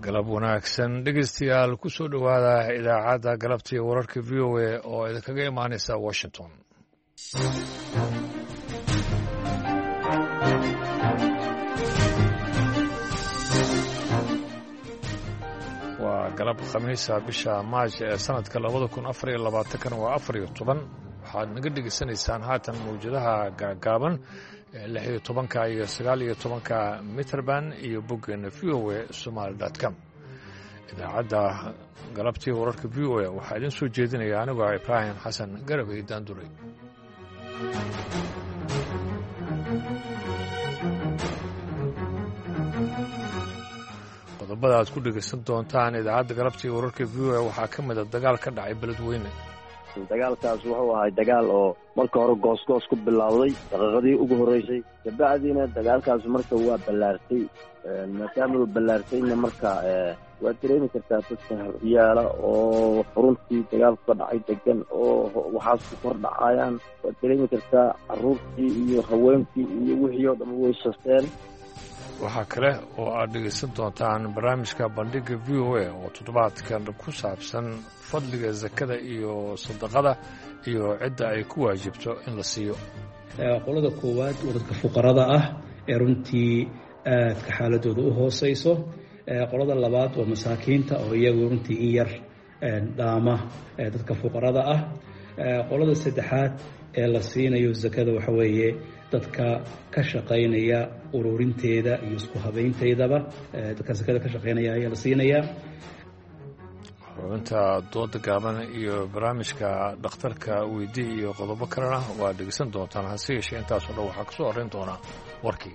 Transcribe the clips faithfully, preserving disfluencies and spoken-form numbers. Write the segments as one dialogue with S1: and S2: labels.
S1: galab wanaagsan dhegeystayaal ku soo dhowaada idaacadda galabta iyo wararka v o a oo idinkaga imaanaysa washington waa galab khamiisa bisha maaj ee sanadka labada kun afar iyo labaatankan waa afar iyo toban waxaad naga dhegeysanaysaan haatan mawjadaha gaagaaban lix iyo tobanka iyo sagaal iyo tobanka mitrband iyo boggeena v o a somaali dot com idaacadda galabtii wararka v o a waxaa idin soo jeedinaya anigoo ibraahim xasan garabay daanduray qodobada aad ku dhegaysan doontaan idaacadda galabtii wararka v o a waxaa ka mida dagaal ka dhacay beledweyne
S2: dagaalkaas wuxuu ahay dagaal oo marka hore goosgoos ku bilowday daqiiqadii ugu horreysay kabacdiina dagaalkaas marka waa ballaartay maadaama uu ballaartayna marka waad dareemi kartaa dadka yaala oo xuruntii dagaalku ka dhacay degan oo waxaas ku kor dhacayaan waad dareemi kartaa carruurtii iyo haweenkii iyo wixii oo dhan way sasteen
S1: waxaa kale oo aad dhegaysan doontaan barnaamijka bandhigga v o a oo toddobaadkan ku saabsan fadliga sakada iyo sadaqada iyo cidda ay ku waajibto in la siiyo
S3: qolada koowaad waa dadka fuqarada ah ee runtii aadka xaaladooda u hooseyso qolada labaad waa masaakiinta oo iyagu runtii in yar dhaama dadka fuqarada ah qolada saddexaad ee la siinayo sakada waxa weeye dadka ka shaqaynaya ururinteeda iyo isku habaynteedaba dadka sakada ka shaqaynaya ayaa la siinayaa
S1: xubinta dooda gaaban iyo barnaamijka dhakhtarka weydii iyo qodobo kalena waa dhegeysan doontaan hase yeeshee intaasoo dhan waxaa ka soo horrayn doonaa warkii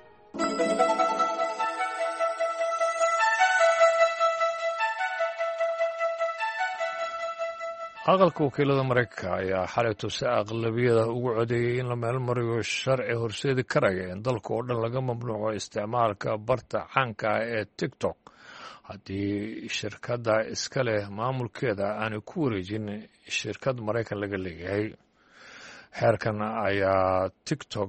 S1: aqalka wakiilada maraykanka ayaa xalay tose aqlabiyada ugu codeeyey in la meelmariyo sharci horseedi karaya in dalka oo dhan laga mamnuuco isticmaalka barta caanka ah ee tiktok haddii shirkadda iska leh maamulkeeda aanay ku wareejin shirkad maraykan laga leeyahay xeerkan ayaa tiktok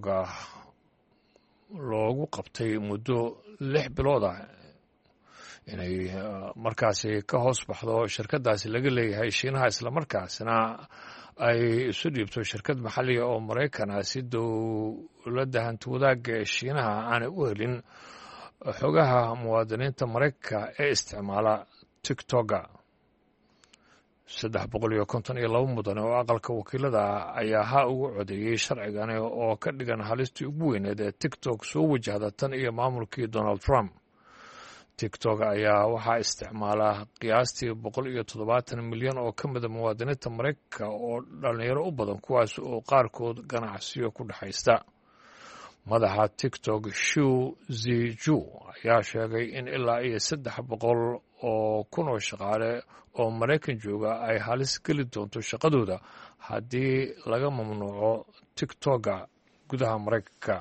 S1: loogu qabtay muddo lix bilood ah inay markaasi ka hoos baxdo shirkaddaasi laga leeyahay shiinaha islamarkaasna ay isu dhiibto shirkad maxalliga oo maraykan ah si dowladda hanti wadaagga ee shiinaha aanay u helin xogaha muwaadiniinta maraykanka ee isticmaala tiktoka saddex boqol iyo konton iyo laba mudane oo aqalka wakiilada ayaa ha ugu codeeyey sharcigani oo ka dhigan halistii ugu weyneed ee tiktok soo wajahda tan iyo maamulkii donald trump tiktok ayaa waxaa isticmaala qiyaastii boqol iyo toddobaatan milyan oo ka mida muwaadiniinta maraykanka oo dhallinyaro u badan kuwaas oo qaarkood ganacsiyo ku dhexaysta madaxa tiktok shu ziju ayaa sheegay in ilaa iyo saddex boqol oo kun oo shaqaale oo maraykan jooga ay halis geli doonto shaqadooda haddii laga mamnuuco tiktoka gudaha maraykanka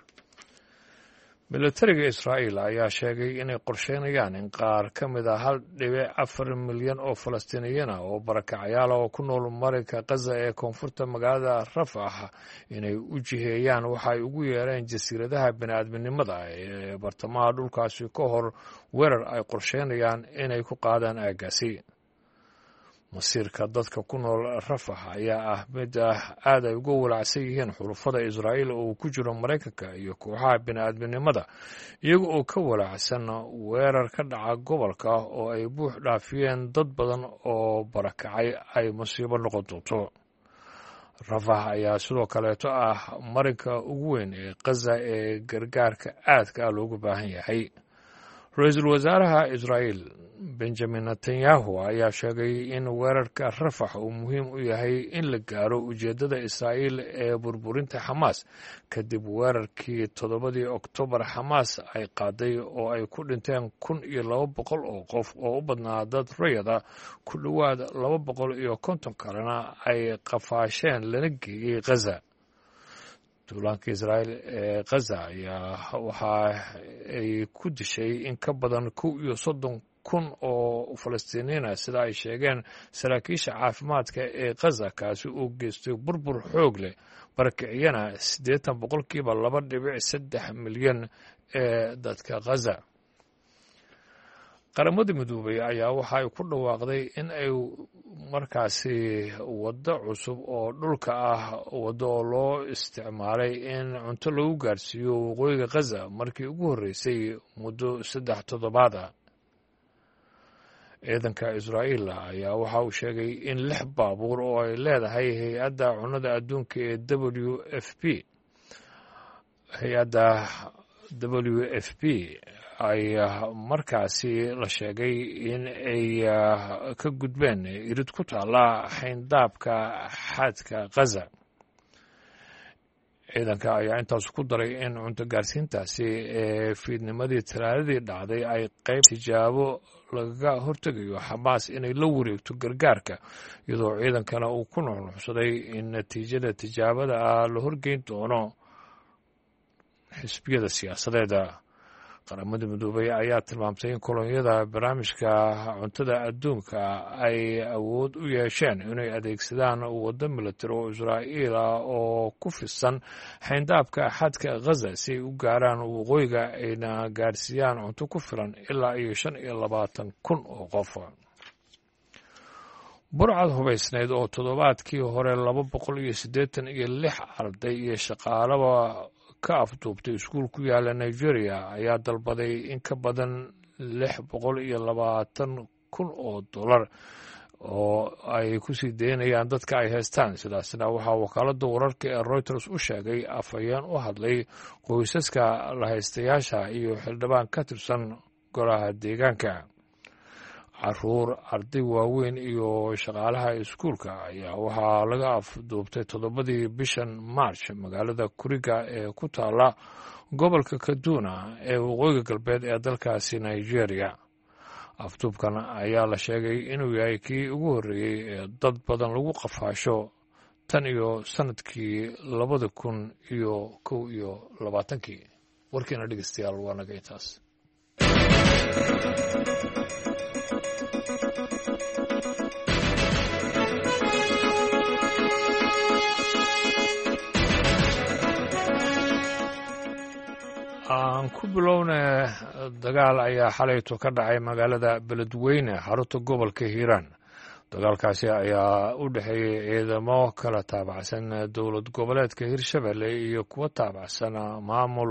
S1: milatariga israa'iil ayaa sheegay inay qorsheynayaan in qaar ka mid a hal dhibic afar milyan oo falastiiniyiin ah oo barakacayaala oo ku nool marinka khaza ee koonfurta magaalada rafax inay u jiheeyaan waxa ay ugu yeereen jasiiradaha bini'aadminimada ee bartamaha dhulkaasi ka hor weerar ay qorsheynayaan inay ku qaadaan aaggaasi masiirka dadka ku nool rafax ayaa ah mid ah aad ay uga walacsan yihiin xulufada israa'iil oo ku jiro maraykanka iyo kooxaha bini'aadminimada iyaga oo ka walacsan weerar ka dhaca gobolka oo ay buux dhaafiyeen dad badan oo barakacay ay masiibo noqon doonto rafax ayaa sidoo kaleeto ah marinka ugu weyn ee khaza ee gargaarka aadka ah loogu baahan yahay ra-iisul wasaaraha israa'iil benjamin netanyahu ayaa sheegay in weerarka rafax uu muhiim u yahay in la gaaro ujeeddada israa'iil ee burburinta xamaas kadib weerarkii toddobadii oktoobar xamaas ay qaaday oo ay ku dhinteen kun iyo laba boqol oo qof oo u badnaa dad rayada ku dhowaad laba boqol iyo konton kalena ay qafaasheen lana geeyey khaza duulaanka israa'iil ee khaza ayaa waxa ay ku dishay in ka badan kow iyo soddon kun oo falastiiniina sida ay sheegeen saraakiisha caafimaadka ee khaza kaasi uu geystay burbur xoog leh barakiciyana siddeetan boqolkiiba laba dhibic saddex milyan ee dadka khaza qaramada midoobay ayaa waxa ay ku dhawaaqday in ay markaasi waddo cusub oo dhulka ah waddo oo loo isticmaalay in cunto lagu gaarsiiyo waqooyiga Gaza markii ugu horreysay muddo saddex toddobaad ah. ciidanka Israa'iil ayaa waxa uu sheegay in lix baabuur oo ay leedahay hay-adda cunnada adduunka ee W F P hay-adda W F P ay markaasi la sheegay in ay ka gudbeen irid ku taala xayndaabka xadka Gaza. ciidanka ayaa intaas ku daray in cunto gaarsiintaasi ee fiidnimadii talaadadii dhacday ay qayb tijaabo lagaga hortegayo Xamaas inay la wareegto gargaarka, iyadoo ciidankana uu ku nuuxnuuxsaday in natiijada tijaabada ah la horgeyn doono xisbiyada siyaasadeeda. qaramada midoobay ayaa tilmaamtay in kolonyada barnaamijka cuntada adduunka ay awood u yeesheen inay adeegsadaan waddo milatari oo Israa'iil ah oo ku fidsan xayndaabka xadka Gaza si ay u gaaraan waqooyiga ayna gaarsiiyaan cunto ku filan ilaa iyo shan iyo labaatan kun oo qof. burcad hubaysneyd oo toddobaadkii hore laba boqol iyo siddeetan iyo lix arday iyo shaqaalaba ka afduubtay iskuul ku yaala Nigeria ayaa dalbaday in ka badan lix boqol iyo labaatan kun oo dollar oo ay ku sii deynayaan dadka ay haystaan. sidaasna waxaa wakaaladda wararka ee Reuters u sheegay afhayeen u hadlay qoysaska la haystayaasha iyo xildhibaan ka tirsan golaha deegaanka. caruur, arday waaweyn iyo shaqaalaha iskuulka ayaa waxaa laga afduubtay toddobadii bishan March magaalada Kuriga ee ku taala gobolka Kaduna ee waqooyiga galbeed ee dalkaasi Nigeria. afduubkan ayaa la sheegay inuu yahay kii ugu horreeyey ee dad badan lagu qafaasho tan iyo sanadkii labada kun iyo kow iyo labaatankii. warkiina dhegeystayaal waa naga intaas. aan ku bilowna dagaal ayaa xalayto ka dhacay magaalada Beledweyne xarunta gobolka Hiiraan. dagaalkaasi ayaa u dhexeeyay ciidamo kala taabacsan dowlad goboleedka Hirshabelle iyo kuwa taabacsan maamul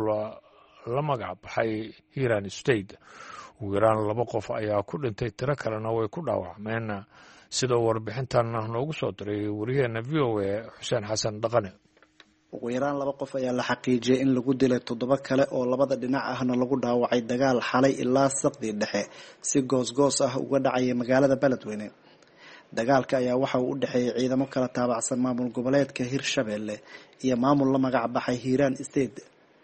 S1: la magac baxay Hiiraan State. ugu yaraan laba qof ayaa ku dhintay, tiro kalena way ku dhaawacmeen, sidoo warbixintan noogu soo diray wariyaheena V O A Xuseen Xasan Dhaqane.
S4: ugu yaraan laba qof ayaa la xaqiijiyay in lagu dilay toddoba kale oo labada dhinac ahna lagu dhaawacay dagaal xalay ilaa saqdi dhexe si goosgoos ah uga dhacay magaalada Beledweyne. dagaalka ayaa waxa uu u dhaxeeyay ciidamo kala taabacsan maamul goboleedka Hirshabelle iyo maamul la magac baxay Hiiraan State.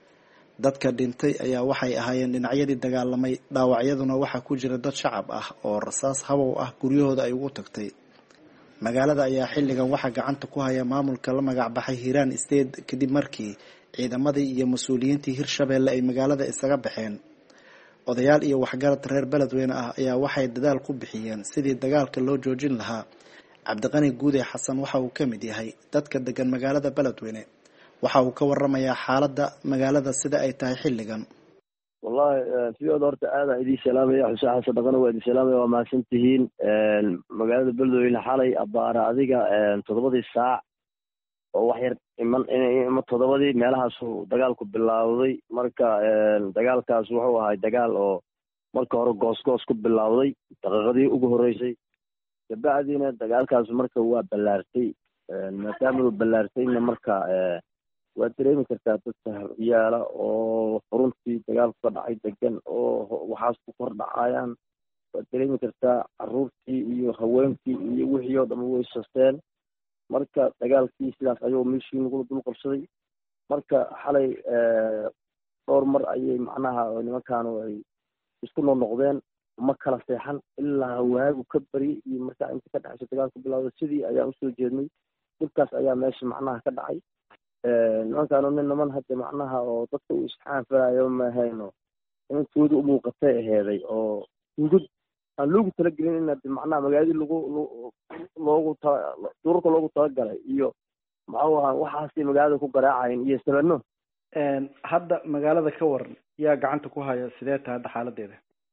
S4: dadka dhintay ayaa waxay ahaayeen dhinacyadii dagaalamay, dhaawacyaduna waxa ku jira dad shacab ah oo rasaas habow ah guryahooda ay ugu tagtay. magaalada ayaa xilligan waxa gacanta ku haya maamulka la magac baxay Hiiraan State kadib markii ciidamadii iyo mas'uuliyiintii Hirshabelle ay magaalada isaga baxeen. odayaal iyo waxgarad reer Beledweyne ah ayaa waxay dadaal ku bixiyeen sidii dagaalka loo joojin lahaa. Cabdiqani Guude Xasan waxa uu ka mid yahay dadka degan magaalada Beledweyne. waxa uu ka warramayaa xaaladda magaalada sida ay tahay xilligan.
S2: wallahi sidoo horta aad aan idin salaamaya Xuseen Xasan Dhaqane, waa idin salaamaya, waa mahadsantihiin. magaalada Beledweyne xalay abaara adiga toddobadii saac oo wax yar iman ima toddobadii meelahaas uu dagaalku bilowday. marka dagaalkaas wuxuu ahaa dagaal oo marka hore goosgoos ku bilowday daqiiqadii ugu horreysay, kabacdiina dagaalkaas marka waa ballaartay. maadaama uu ballaartayna marka waa dareemi kartaa dadka yaala oo xuruntii dagaalku ka dhacay degan oo waxaas ku kor dhacayaan. waa dareemi kartaa caruurtii iyo haweenkii iyo wixii oo dhan way sasteen. marka dagaalkii sidaas ayuu meeshii nagu dul qabsaday. marka xalay dhowr mar ayay macnaha nimankaanu ay isku noqnoqdeen, ma kala seexan ilaa waagu ka bari iyo markaa inta ka dhexaysa dagaalku bilowday. sidii ayaan usoo jeednay, dhibkaas ayaa meesha macnaha ka dhacay. nimankaanu nin niman hadda macnaha oo dadka uu isxaanfalayo mahayno, nimankooda u muuqatay aheeday oo hungud aan loogu talagelin in macnaha magaaladii lagu loogu duurka loogu talagalay iyo maxuu ahaa waxaasay magaalada ku garaacayeen iyo sabano.
S4: hadda magaalada ka waran yaa gacanta ku haya, sidee tahay hadda xaaladeeda?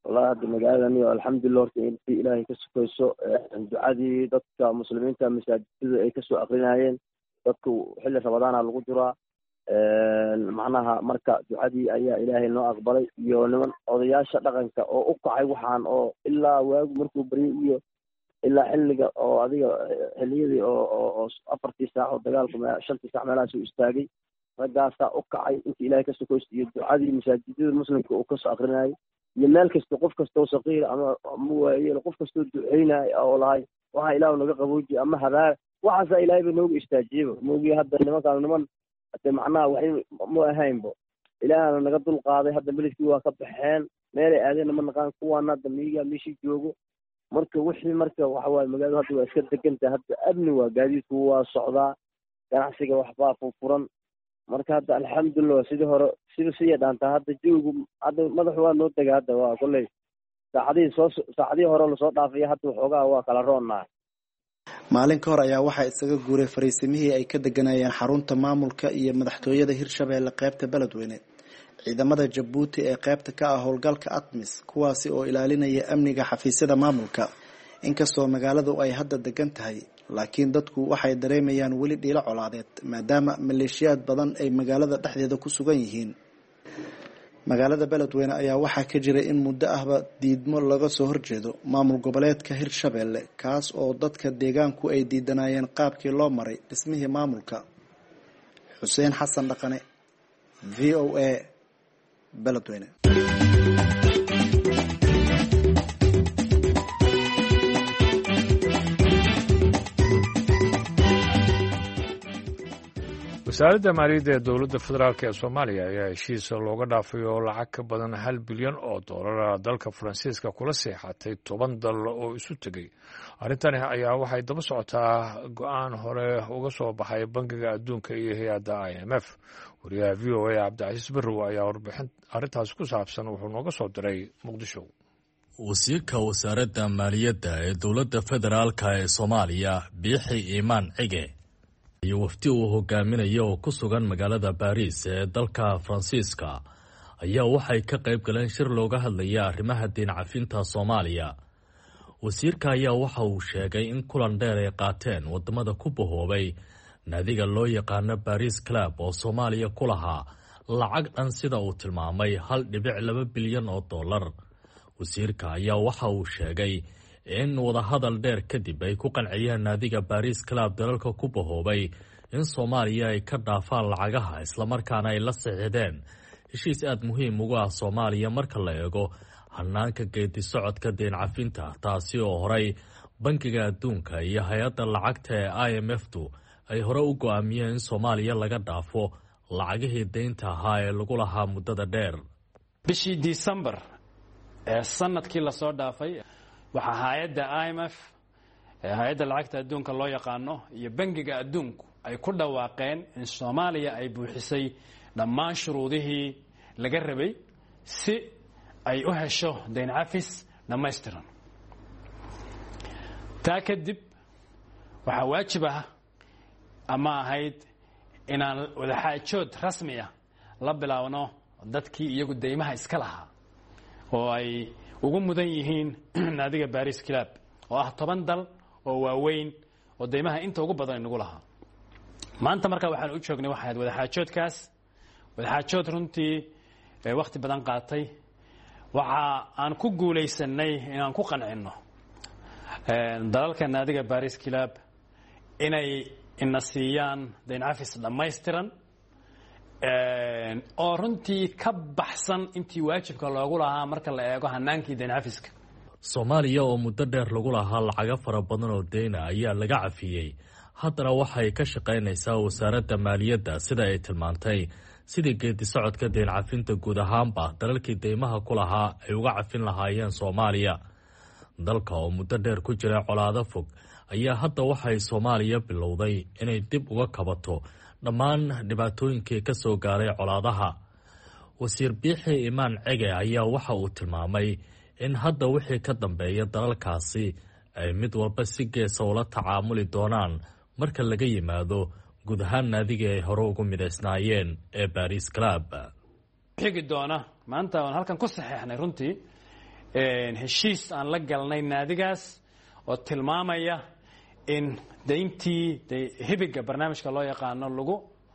S2: wallahi hadda magaaladani alxamdulilah horta intii ilaahay ka sukayso ducadii dadka muslimiinta masaajidada ay kasoo akrinayeen dadku xilli rabadaana lagu jiraa macnaha marka ducadii ayaa ilaahay noo aqbalay iyo niman odayaasha dhaqanka oo u kacay waxaan oo ilaa waagu markuu baryay iyo ilaa xilliga oo adiga xilliyadii oo oo afartii saac oo dagaalku shantii saac meelahaas uu istaagay raggaasaa u kacay intii ilaahay ka sukayso iyo ducadii masaajidada muslimka uu kasoo akrinayay iyo meel kasta qof kastoo saqiir ama ama waayeel qof kastoo duceynay oo lahay waxa ilaahu naga qabooji ama hadaa waxaasa ilaahay ba noogu istaajiyaba moogi hadda nimankaan niman hade macnaha waxay ma ahaynbo ilaahana naga dul qaaday hadda beledkii waa ka baxeen meelay aadeenna ma naqaan kuwaana hadda miyiga meeshii joogo marka wixii marka waxa waaye magaaladu hadda waa iska degantahay hadda amni waa gaadiidku waa socdaa ganacsiga waxbaa furfuran marka hadda alxamdulilah sidii hore sida siya dhaantaa hadda joogu hadda madaxu waa noo dega hadda waa kolley saacadihii soo saacadihii hore lasoo dhaafaya hadda waxoogaa waa kala roonnahay
S4: maalin ka hor ayaa waxaa isaga guuray fariisimihii ay ka deganayeen xarunta maamulka iyo madaxtooyada hirshabeelle qaybta beledweyne ciidamada jabuuti ee qaybta ka ah howlgalka atmis kuwaasi oo ilaalinaya amniga xafiisyada maamulka inkastoo magaaladu ay hadda degan tahay laakiin dadku waxay dareemayaan weli dhiilo colaadeed maadaama maleeshiyaad badan ay magaalada dhexdeeda ku sugan yihiin magaalada beledweyne ayaa waxaa ka jira in muddo ahba diidmo laga soo horjeedo maamul goboleedka hirshabeelle kaas oo dadka deegaanku ay diidanayeen qaabkii loo maray dhismihii maamulka. xuseen xasan dhaqane, v o a, beledweyne.
S1: wasaaradda maaliyadda ee dowladda federaalk ee soomaaliya ayaa heshiisa looga dhaafay oo lacag ka badan hal bilyan oo doolara dalka faransiiska kula seexatay toban dal oo isu tegey. arrintani ayaa waxay daba socotaa go-aan hore uga soo baxay bangiga adduunka iyo hay-adda i m f. wariyaha v o a cabdicasiis barrow ayaa warbixin arrintaas ku saabsan wuxuu nooga soo diray muqdisho.
S5: wasiirka wasaaradda maaliyadda ee dowladda federaalk ee soomaaliya biixi iimaan cige iyo wafdi uu hogaaminayo oo ku sugan magaalada baariis ee dalka faransiiska ayaa waxay ka qayb galeen shir looga hadlaya arrimaha diin cafinta soomaaliya. wasiirka ayaa waxa uu sheegay in kulan dheer ay qaateen wadamada ku bahoobay naadiga loo yaqaano baris club oo soomaaliya ku lahaa lacag dhan sida uu tilmaamay hal dhibic laba bilyan oo dollar. wasiirka ayaa waxa uu sheegay in wadahadal dheer kadib ay ku qanciyeen naadiga baris club dalalka ku bahoobay in soomaaliya ay ka dhaafaan lacagaha islamarkaana ay la saxiixdeen heshiis aada muhiim ugu ah soomaaliya marka la eego hanaanka geedi socodka deen cafinta, taasi oo horey bangiga adduunka iyo hay-adda lacagta ee i m f tu ay hore u go-aamiyeen in soomaaliya laga dhaafo lacagihii deynta ahaa ee lagu lahaa muddada dheer.
S6: bishii disembar ee sanadkii lasoo dhaafay waxaa hay-adda i m f ee hay-adda lacagta adduunka loo yaqaano iyo bangiga adduunku ay ku dhawaaqeen in soomaaliya ay buuxisay dhammaan shuruudihii laga rabay si ay u hesho dayn cafis dhammaystiran. taa kadib waxaa waajib ah ama ahayd inaan wadaxaajood rasmi ah la bilaabno dadkii iyagu deymaha iska lahaa oo ay ugu mudan yihiin naadiga baris club oo ah toban dal oo waaweyn oo deymaha inta ugu badan inagu lahaa. maanta markaa waxaan u joognay waxay ahayd wadaxaajoodkaas wadaxaajood runtii wakhti badan qaatay. waxa aan ku guulaysanay inaan ku qancinno dalalka naadiga baris club inay ina siiyaan dayn cafis dhammaystiran oo runtii ka baxsan intii waajibka loogu lahaa marka la eego hanaankii dayn cafiska.
S5: soomaaliya oo muddo dheer lagu lahaa lacago fara badan oo deyna ayaa laga cafiyey. haddana waxay ka shaqaynaysaa wasaaradda maaliyadda sida ay tilmaantay sidii geedi socodka deen cafinta guud ahaanba dalalkii deymaha ku lahaa ay uga cafin lahaayeen soomaaliya. dalka oo muddo dheer ku jira colaado fog ayaa hadda waxay soomaaliya bilowday inay dib uga kabato dhammaan dhibaatooyinkii ka soo gaaray colaadaha. wasiir biixi iimaan cege ayaa waxa uu tilmaamay in hadda wixii ka dambeeya dalalkaasi ay mid walba si geesa ula tacaamuli doonaan marka laga yimaado guud ahaan naadigii ay hore ugu midaysnaayeen ee baris club.
S6: xigi doona maanta aan halkan ku saxeexnay runtii heshiis aan la galnay naadigaas oo tilmaamaya in dayntii hibiga barnaamijka loo yaqaano lagu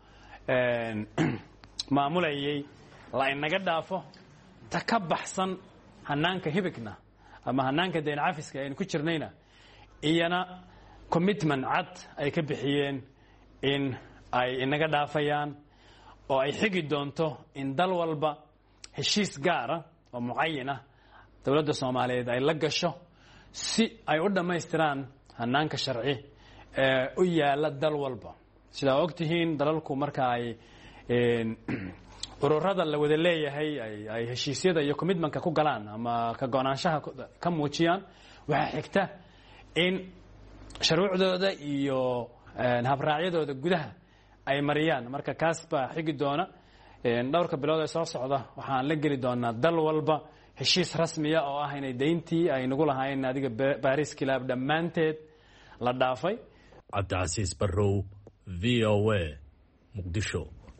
S6: maamulayay la inaga dhaafo ta ka baxsan hanaanka hibigna ama hanaanka dayn cafiska aynu ku jirnayna iyana commitment cad ay ka bixiyeen in ay inaga dhaafayaan oo ay xigi doonto in dal walba heshiis gaara oo mucayan ah dowladda Soomaaliyeed ay la gasho si ay u dhamaystiraan hanaanka sharci ee u yaala dal walba sida ogtihiin dalalku marka ay ururada la wada leeyahay ay heshiisyada iyo commitmentka ku galaan ama ka go'aanshaha ka muujiyaan waxa xigta in shuruucdooda iyo habraacyadooda gudaha ay mariyaan marka kaas baa xigi doona dhowrka bilood ee soo socda waxaan la geli doonaa dal walba heshiis rasmi ah oo ah inay deyntii ay nagu lahaayeen adiga Paris Club dhamaanteed la dhaafay.
S5: Cabdicasiis Barrow, V O A, Muqdisho.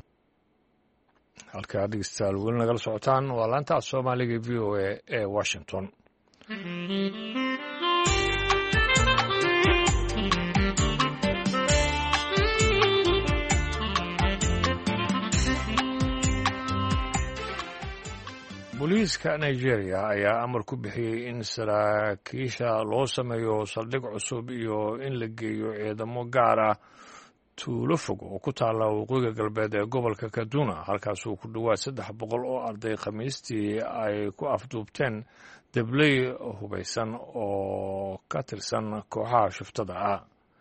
S1: halka dhegeystayaal weli nagala socotaan waa laanta Soomaaliga V O A ee Washington. booliiska Nigeria ayaa amar ku bixiyay in saraakiisha loo sameeyo saldhig cusub iyo in la geeyo ciidamo gaar ah tuulo fog oo ku taala waqooyiga galbeed ee gobolka Kaduna halkaas uu ku dhawaad saddex boqol oo arday khamiistii ay ku afduubteen dablay hubaysan oo ka tirsan kooxaha shuftada ah.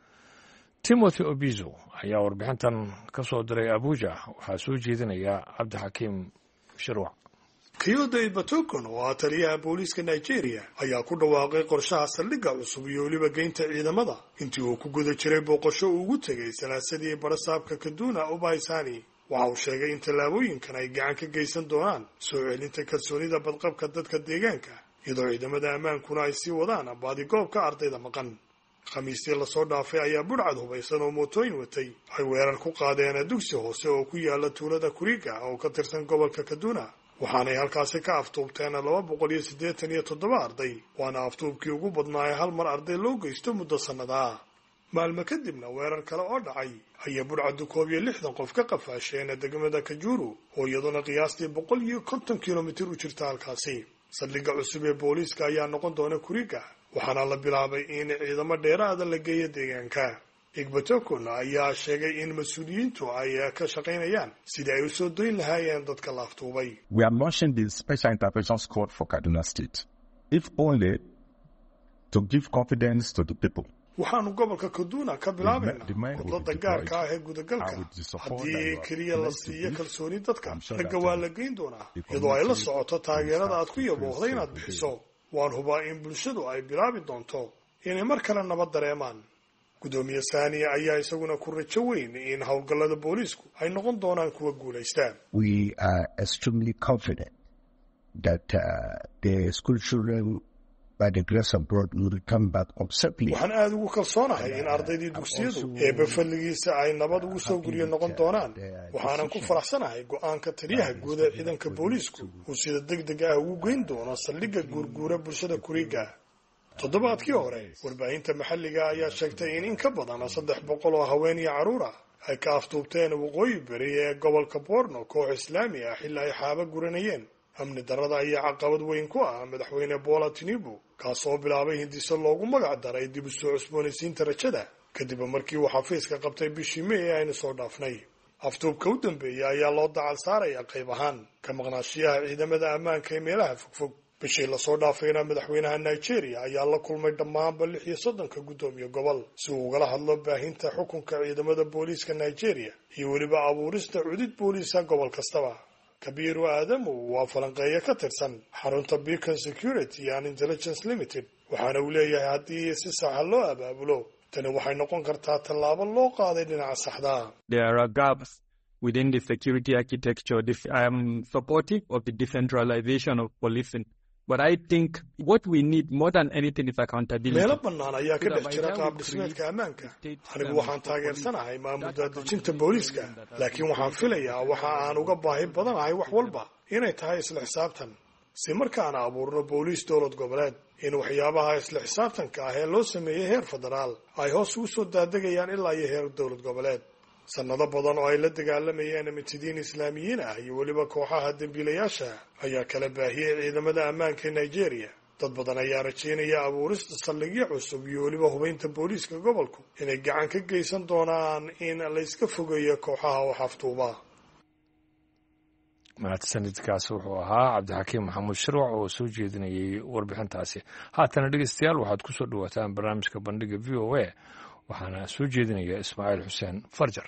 S1: Timothy Obizo ayaa warbixintan ka soo diray Abuja waxaa soo jeedinaya Cabdixakiim Shirwac.
S7: Kiyode Ibatokon oo ah taliyaha booliiska Nigeria ayaa ku dhawaaqay qorshaha saldhigga cusub iyo weliba geynta ciidamada intii uu ku guda jiray booqasho uu ugu tegay salaasadii barasaabka Kaduna Obaisani. Waxa uu sheegay in tallaabooyinkan ay gacan ka geysan doonaan soo celinta kalsoonida badqabka dadka deegaanka iyadoo ciidamada ammaankuna ay sii wadaan baadigoobka ardayda maqan. khamiistii la soo dhaafay ayaa budhcad hubaysan oo mootooyin watay ay weerar ku qaadeen dugsi hoose oo ku yaala tuulada Kuriga oo ka tirsan gobolka Kaduna. waxaanay halkaasi ka aftuubteen laba boqol iyo siddeetan iyo toddoba arday waana aftuubkii ugu badnaa ee hal mar arday loo geysto muddo sannada. maalmo kadibna weerar kale oo dhacay ayaa budhcaddu koob iyo lixdan qof ka qafaasheen degmada Kajuru oo iyaduna qiyaastii boqol iyo konton kilomitir u jirta halkaasi. saldhigga cusub ee booliiska ayaa noqon doona Kuriga waxaana la bilaabay in ciidamo dheeraada la geeyo deegaanka. Igbotokon ayaa sheegay in mas'uuliyiintu ay ka shaqaynayaan sidii ay u soo doyn lahaayeen dadka la aftuubay.
S8: We are launching the Special Intervention Squad for Kaduna State, if only to give confidence to the people.
S7: waxaanu gobolka Kaduna ka bilaabaynaa wadada gaarka ah ee gudagalka haddii keliya la siiyo kalsooni dadka ragga waa la geyn doonaa iyadoo ay la socoto taageerada aad ku yaboohday inaad bixiso. waan hubaa in bulshadu ay bilaabi doonto inay mar kale nabad dareemaan. gudoomiye Sani ayaa isaguna ku rajo weyn in hawlgallada booliisku ay noqon doonaan kuwa guulaystaan.
S9: We are extremely confident that uh, the school children by the grace of God will come back safely.
S7: waxaan aad ugu kalsoonahay in ardaydii dugsiyadu ee bafalligiisa ay nabad ugu soo guriyo noqon doonaan. waxaanan ku faraxsanahay go'aanka taliyaha guud ee ciidanka booliisku uu sida degdeg ah ugu geyn doono saldhigga guurguura bulshada Kuriga. toddobaadkii hore warbaahinta maxalliga ayaa sheegtay in in ka badan saddex boqol oo haween iyo carruur ah ay ka aftuubteen waqooyi bari ee gobolka Borno koox islaami ah xilli ay xaaba guranayeen. amni darrada ayaa caqabad weyn ku ah madaxweyne Bola Tinubu kaasoo bilaabay hindiso loogu magac daray dib u soo cusboonaysiinta rajada kadib markii uu xafiiska qabtay bishii May ee aynu soo dhaafnay. aftuubka u dambeeyay ayaa loo dacal saaraya qayb ahaan ka maqnaashiyaha ciidamada ammaanka ee meelaha fogfog. bishii la soo dhaafayna madaxweynaha Nigeria ayaa la kulmay dhammaanba lix iyo soddonka gudoomiye gobol si uu ugala hadlo baahinta xukunka ciidamada booliiska Nigeria iyo weliba abuurista cudud booliisa gobol kastaba. Kabiru Adamu waa falanqeeye ka tirsan xarunta Beacon Security and Intelligence Limited waxaana uu leeyahay haddii si sax loo abaabulo tani waxay noqon kartaa tallaabo loo qaaday dhinaca saxda.
S10: There are gaps within the security architecture. I am supportive of the decentralization of policing. But I think what we need more than anything is accountability.
S7: meelo bannaan ayaa ka dhex jira qaab dhismeedka ammaanka. anigu waxaan taageersanahay maamulka dejinta booliiska laakiin waxaan filayaa waxa aan uga baahi badanahay wax walba inay tahay isla xisaabtan. si markaana abuurno booliis dowlad goboleed in waxyaabaha isla xisaabtanka ah ee loo sameeyey heer federaal ay hoos ugu soo daadegayaan ilaa iyo heer dowlad goboleed. sannado badan oo ay la dagaalamayeen mitidiin islaamiyiin ah iyo weliba kooxaha dembiilayaasha ayaa kala baahiyey ciidamada ammaanka ee Nigeria. dad badan ayaa rajaynaya abuurista saldhigyo cusub iyo weliba hubaynta booliiska gobolku inay gacan ka geysan doonaan in la iska fogeeyo kooxaha oo xaftuuba.
S1: mahadsanidkaasi wuxuu ahaa cabdixakiim maxamuud shirwac oo soo jeedinayay warbixintaasi. haatana dhegeystayaal waxaad ku soo dhawaataan barnaamijka bandhiga v o a waxaana soo jeedinaya ismaaciil xuseen farjar.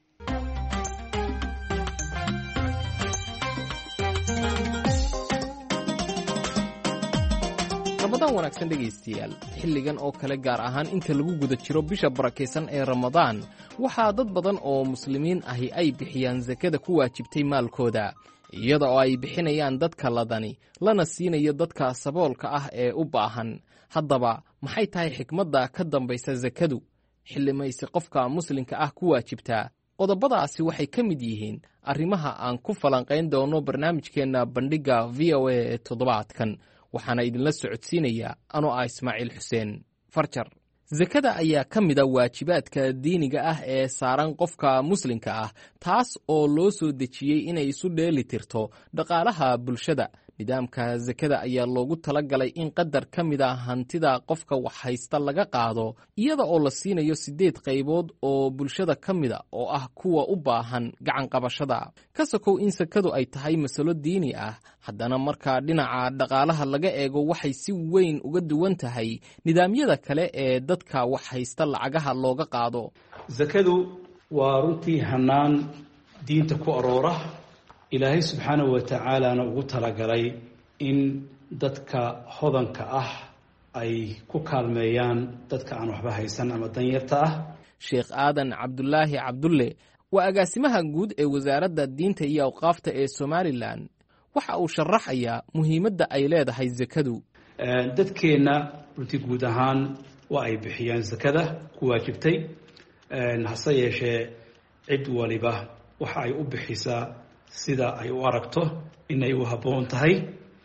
S11: ramadaan wanaagsan dhegaystayaal, xilligan oo kale gaar ahaan inta lagu guda jiro bisha barakaysan ee ramadaan waxaa dad badan oo muslimiin ahi ay bixiyaan sakada ku waajibtay maalkooda, iyada oo ay bixinayaan dadka ladani lana siinayo dadka saboolka ah ee u baahan. haddaba maxay tahay xikmadda ka dambaysa sakadu? xillimaysi qofka muslimka ah ku waajibtaa? qodobadaasi waxay ka mid yihiin arrimaha aan ku falanqayn doono barnaamijkeenna bandhigga v o a ee toddobaadkan, waxaana idinla socodsiinayaa anoo ah ismaaciil xuseen farjar. sakada ayaa ka mida waajibaadka diiniga ah ee saaran qofka muslimka ah, taas oo loo soo dejiyey inay isu dheeli tirto dhaqaalaha bulshada. nidaamka sakada ayaa loogu tala galay in qadar ka mida hantida qofka wax haysta laga qaado, iyada oo la siinayo siddeed qaybood oo bulshada ka mida oo ah kuwa u baahan gacan qabashada. ka sokow in sakadu ay tahay masalo diini ah, haddana marka dhinaca dhaqaalaha laga eego waxay si weyn uga duwan tahay nidaamyada kale ee dadka wax haysta lacagaha looga qaado.
S3: sakadu waa runtii hanaan diinta ku aroora, ilaahay subxaanahu wa tacaalana ugu talagalay in dadka hodanka ah ay ku kaalmeeyaan dadka aan waxba haysan ama danyarta ah.
S11: sheekh aadan cabdulaahi cabdulle waa agaasimaha guud ee wasaaradda diinta iyo awqaafta ee somalilan. waxa uu sharaxayaa muhiimadda ay leedahay sakadu.
S3: dadkeenna runtii guud ahaan waa ay bixiyaan sakada ku waajibtay, hase yeeshee cid waliba waxa ay u bixisaa sida ay u aragto inay u habboon tahay.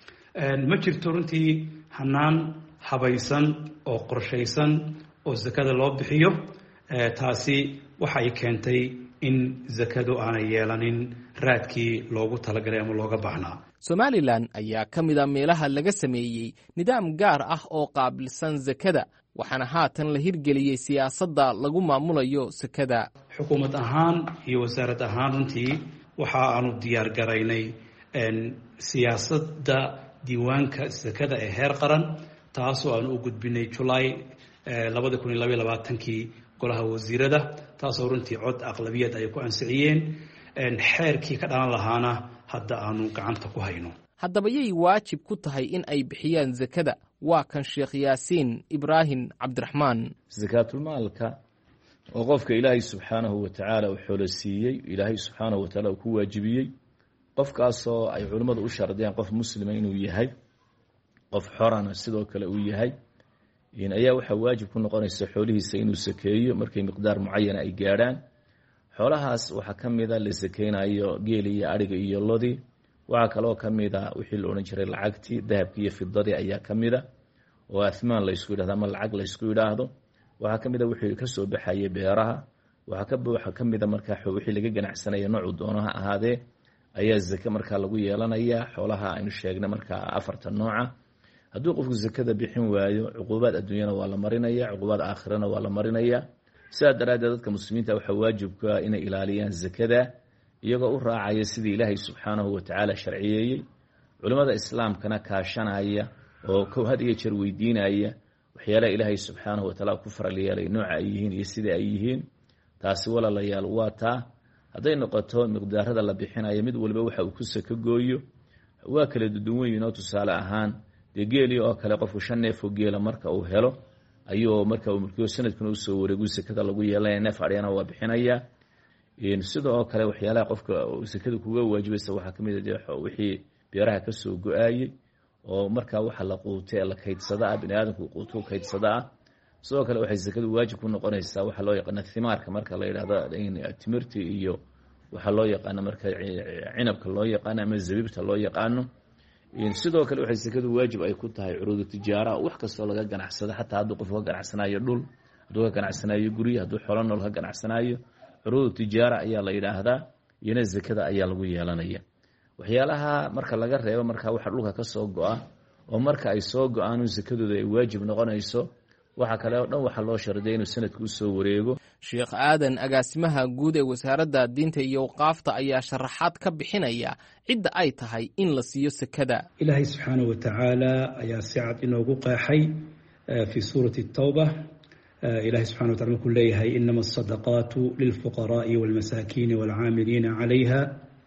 S3: ma jirto runtii hanaan habaysan oo qorshaysan oo sakada loo bixiyo. taasi waxay keentay in sakadu aanay yeelanin raadkii loogu talagalay ama looga baahnaa.
S11: somalilan ayaa ka mid a meelaha laga sameeyey nidaam gaar ah oo qaabilsan sakada, waxaana haatan la hirgeliyey siyaasadda lagu maamulayo sakada.
S3: xukuumad ahaan iyo wasaarad ahaan runtii waxa aanu diyaar garaynay siyaasadda diiwaanka sakada ee heer qaran, taasoo aanu u gudbinay julaay labada kun iyo labaiyo labaatankii golaha wasiirada, taasoo runtii cod aqlabiyad ay ku ansixiyeen. xeerkii ka dhalan lahaana hadda aanu gacanta ku hayno.
S11: haddaba yay waajib ku tahay in ay bixiyaan sakada? waa kan sheekh yaasiin ibraahim cabdiraxmaan.
S12: sakaatulmaalka oo qofka ilaahay subxaanahu wa tacaala uu xoolo siiyey, ilaahay subxaanahu wa tacaala uu ku waajibiyey, qofkaasoo ay culimmadu u shardiyaan qof muslima inuu yahay, qof xorana sidoo kale uu yahay, ayaa waxaa waajib ku noqonaysa xoolihiisa inuu sakeeyo markay miqdaar mucayana ay gaadhaan. xoolahaas waxaa ka mida la sakeynayo geeli iyo adhiga iyo lodii. waxaa kaloo ka mida wixii la odhan jiray lacagtii, dahabkii iyo fidadii ayaa ka mida oo ahmaan laysku yidhahdo ama lacag laysku yidhaahdo. waxaa ka mida wixii ka soo baxayay beeraha. waxaa ka mida markaa wixii laga ganacsanaya noocu doono ha ahaadee ayaa zake markaa lagu yeelanayaa. xoolaha aynu sheegna markaa afartan nooca. hadduu qofku zakada bixin waayo, cuquubaad adduunyana waa la marinaya, cuquubaad aakhirana waa la marinaya. sidaa daraaddeed dadka muslimiinta waxaa waajibka inay ilaaliyaan zakada iyagoo u raacaya sidii ilaahay subxaanahu wa tacaala sharciyeeyey, culimmada islaamkana kaashanaya oo kow had iyo jeer weydiinaya waxyaalaha ilaahay subxaanahu wa tacaala ku faral yeelay nooca ay yihiin iyo sida ay yihiin. taasi walaalayaal waa taa. hadday noqoto miqdaarada la bixinayo mid waliba waxa uu ku sako gooyo waa kala duduwan yihiin. oo tusaale ahaan dee geeli oo kale qofku shan neef oo geela marka uu helo ayuu marka uu mulkiyo sanadkuna usoo wareegu sakada lagu yeelanaya, neef adhiyana waa bixinaya. sidoo kale waxyaalaha qofka sakada kuga waajibaysa waxaa ka mid ah wixii beeraha ka soo go-aayey oo markaa waxa la quutay la kaydsada ah, bini aadamku quuto kaydsada ah. sidoo kale waxay sakadu waajib ku noqonaysaa waxa loo yaqaan thimaarka, marka la yiraahdo timirti iyo waxa loo yaqaan marka cinabka loo yaqaan ama zabibta loo yaqaano. sidoo kale waxay zakadu waajib ay ku tahay curuudu tijaara wax kastoo laga ganacsado xataa hadduu qof ka ganacsanayo dhul hadduu ka ganacsanayo guri hadduu xoolo nool ka ganacsanayo curuudu tijaara ayaa la yidhaahdaa iyana zakada ayaa lagu yeelanaya waxyaalaha marka laga reebo marka waxa dhulka ka soo go-a oo marka ay soo go-aan zakadooda ay waajib noqonayso waxa kale oo dhan waxa loo shardiyaa inuu sanadku u soo wareego.
S11: Sheekh Aadan agaasimaha guud ee wasaaradda diinta iyo waqaafta ayaa sharaxaad ka bixinaya cidda ay tahay in la siiyo sakada.
S3: Ilaahay subxaanahu wa tacaala ayaa si cad inoogu qeexay fi suurati at-tawba. Ilaahay subxaanahu wa tacaala wuxuu leeyahay inama as-sadaqaatu lilfuqaraa'i walmasaakiini walcaamiliina calayha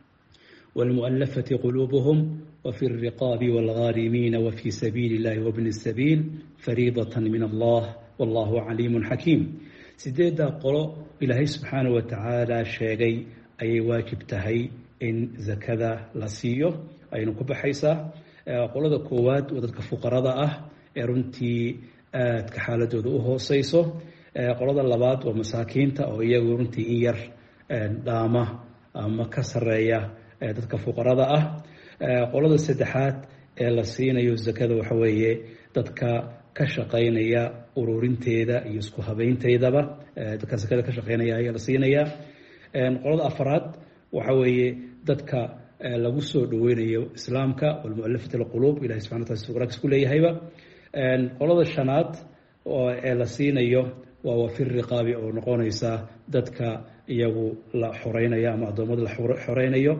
S3: walmu'allafati quluubuhum وفي الرقاب والغارمين وفي سبيل الله وابن السبيل فريضة من الله والله عليم حكيم. سيدة قلو إلهي سبحانه وتعالى شيغي أي واجب تهي إن زكذا لسيو أي نكب حيسا قلو ذا كواد وذلك فقراء أه إرنتي كحالة ذوه سيسو قلو ذا اللبات ومساكين أو يغرنتي إير دامة مكسر ريا ذلك فقراء أه qolada saddexaad ee la siinayo zakada waxa weeye dadka ka shaqaynaya ururinteeda iyo isku habeynteedaba dadka zakada ka shaqaynaya ayaa la siinaya qolada afraad waxa weeye dadka lagu soo dhaweynayo islaamka wal mu'allafat al qulub ilaahay subhanahu wa ta'ala suurax ku leeyahay qolada shanaad ee la siinayo waa wafir riqaabi oo noqonaysa dadka iyagu la xoreynaya ama adoomada la xoreynayo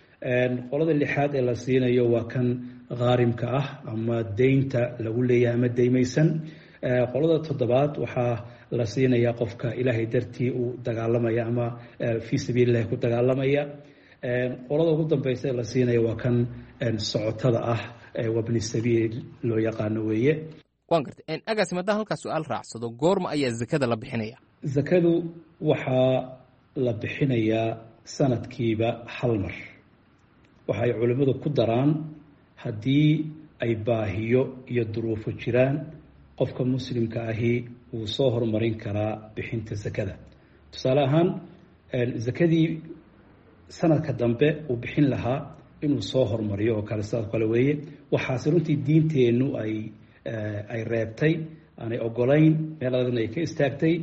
S3: qolada lixaad ee la siinayo waa kan qaarimka ah ama deynta lagu leeyahay ama deymaysan qolada toddobaad waxaa la siinayaa qofka ilaahay dartii uu dagaalamaya ama fii sabiilillahi ku dagaalamaya qolada ugu dambaysa ee la siinaya waa kan socotada ah wabni sabiil loo yaqaano weeye.
S11: waan gartay agaasi madaa halkaa su-aal raacsado goorma ayaa zakada la bixinaya?
S3: zakadu waxaa la bixinayaa sanadkiiba hal mar. waxay culimmadu ku daraan haddii ay baahiyo iyo duruufo jiraan qofka muslimka ahi wuu soo horumarin karaa bixinta zakada. tusaale ahaan zakadii sanadka dambe uu bixin lahaa inuu soo horumariyo oo kale sidaas kale weeye. waxaase runtii diinteennu ay ay reebtay aanay ogolayn meel adagna ay ka istaagtay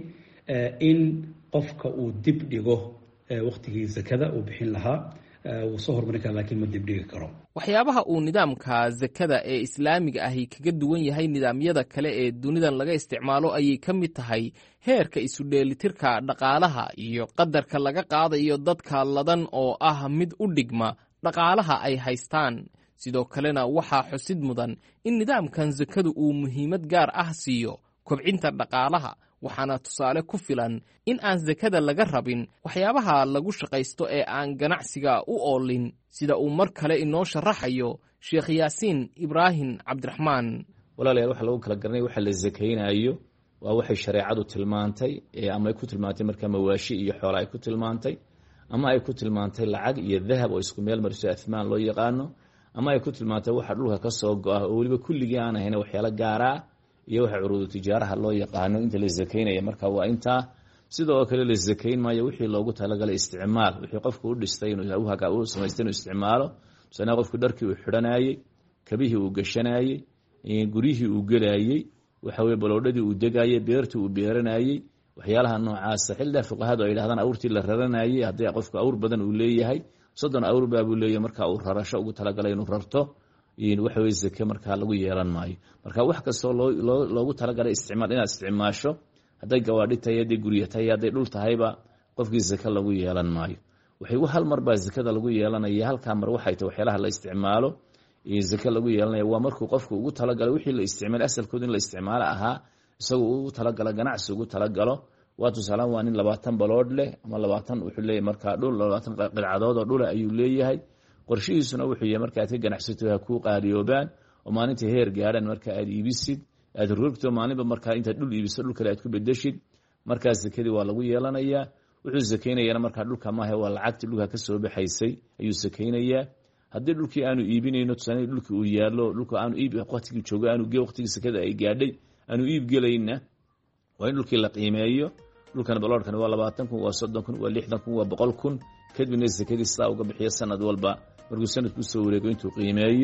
S3: in qofka uu dib dhigo waqtigii zakada uu bixin lahaa wuu soo horumarin kara laakiin ma dibdhigi karo.
S11: waxyaabaha uu nidaamka zakada ee islaamiga ahi kaga duwan yahay nidaamyada kale ee dunidan laga isticmaalo ayay ka mid tahay heerka isu dheelitirka dhaqaalaha iyo qadarka laga qaadayo dadka ladan oo ah mid u dhigma dhaqaalaha ay haystaan. sidoo kalena waxaa xusid mudan in nidaamkan zakadu uu muhiimad gaar ah siiyo kobcinta dhaqaalaha, waxaana tusaale ku filan in aan zakada laga rabin waxyaabaha lagu shaqaysto ee aan ganacsiga u oolin, sida uu mar kale inoo sharaxayo Sheekh Yaasiin Ibraahim Cabdiraxmaan.
S12: walaalayaal waxa lagu kala garanay waxa la zakaynayo waa waxay shareecadu tilmaantay ama ay ku tilmaantay marka mawaashi iyo xoolo ay ku tilmaantay ama ay ku tilmaantay lacag iyo dahab oo isku meel mariso athmaan loo yaqaano ama ay ku tilmaantay waxa dhulka ka soo go'a oo waliba kulligii aan ahayn waxyaalo gaar ah iyo waxa curuudu tijaaraha loo yaqaano inta la zakaynaya marka waa inta. sidoo kale la zakayn maayo wixii loogu talagalay isticmaal wixii qofku u dhistay inuu haga uu samaystay inuu isticmaalo. sanad qofku dharkii uu xiranayay, kabihii uu gashanayay, gurihii uu galayay, waxa weey baloodhadii uu degayay, beertii uu beeranayay, waxyaalaha noocaas xilda fuqahaadu ay yiraahdaan awrtii la raranayay haddii qofku awr badan uu leeyahay soddon awr baa uu leeyahay marka uu rarasho ugu talagalay inuu rarto in waxa weey zaka marka lagu yeelan maayo. marka wax kasto loo loogu talagalay isticmaal inaad isticmaasho haday gawaadhi tahay haday guriyo tahay haday dhul tahayba qofkii zaka lagu yeelan maayo. waxay u hal mar baa zakada lagu yeelanaya halka mar waxay tahay waxyaalaha la isticmaalo ee zaka lagu yeelanaya waa markuu qofku ugu talagalay wixii la isticmaal asalkooda in la isticmaalo ahaa isagoo ugu talagala ganacsi ugu talagalo. waa tusaale waa in labaatan balood leh ama labaatan wuxuu leeyahay marka dhul labaatan qilcadood oo dhul ayuu leeyahay. qorshihiisuna wuxuu yahay marka aad ka ganacsato ha ku qaaliyoobaan oo maalinta heer gaadhan marka aad iibisid aad rugto maalinba marka inta dhul iibiso dhul kale aad ku bedeshid markaas zakadii waa lagu yeelanayaa. wuxuu zakaynayana marka dhulka ma aha waa lacagtii dhulka ka soo baxaysay ayuu zakaynayaa. haddii dhulkii aanu iibinayno tusaale dhulkii uu yaalo dhulka aanu iib waqtigii joogo aanu gee waqtigii zakada ay gaadhay aanu iib gelayna waa in dhulkii la qiimeeyo. dhulkan baloorkan waa labaatan kun waa soddon kun waa lixdan kun waa boqol kun kadibna zakadii saa uga bixiyo sanad walba markuu sanadku soo wareego intuu qiimeeyo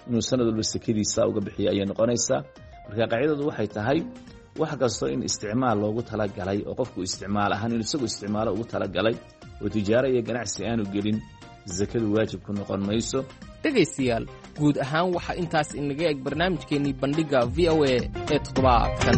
S12: inuu sanad walba sekadiisa uga bixiyo ayay noqonaysaa. marka qaacidadu waxay tahay wax kastoo in isticmaal loogu talagalay oo qofku isticmaal ahaan inuu isagu isticmaalo ugu talagalay oo tijaaro iyo ganacsi aanu gelin zakadu waajib ku noqon mayso.
S11: dhegaystayaal guud ahaan waxaa intaas inaga eg barnaamijkeennii bandhigga v o a ee toddobaadkan.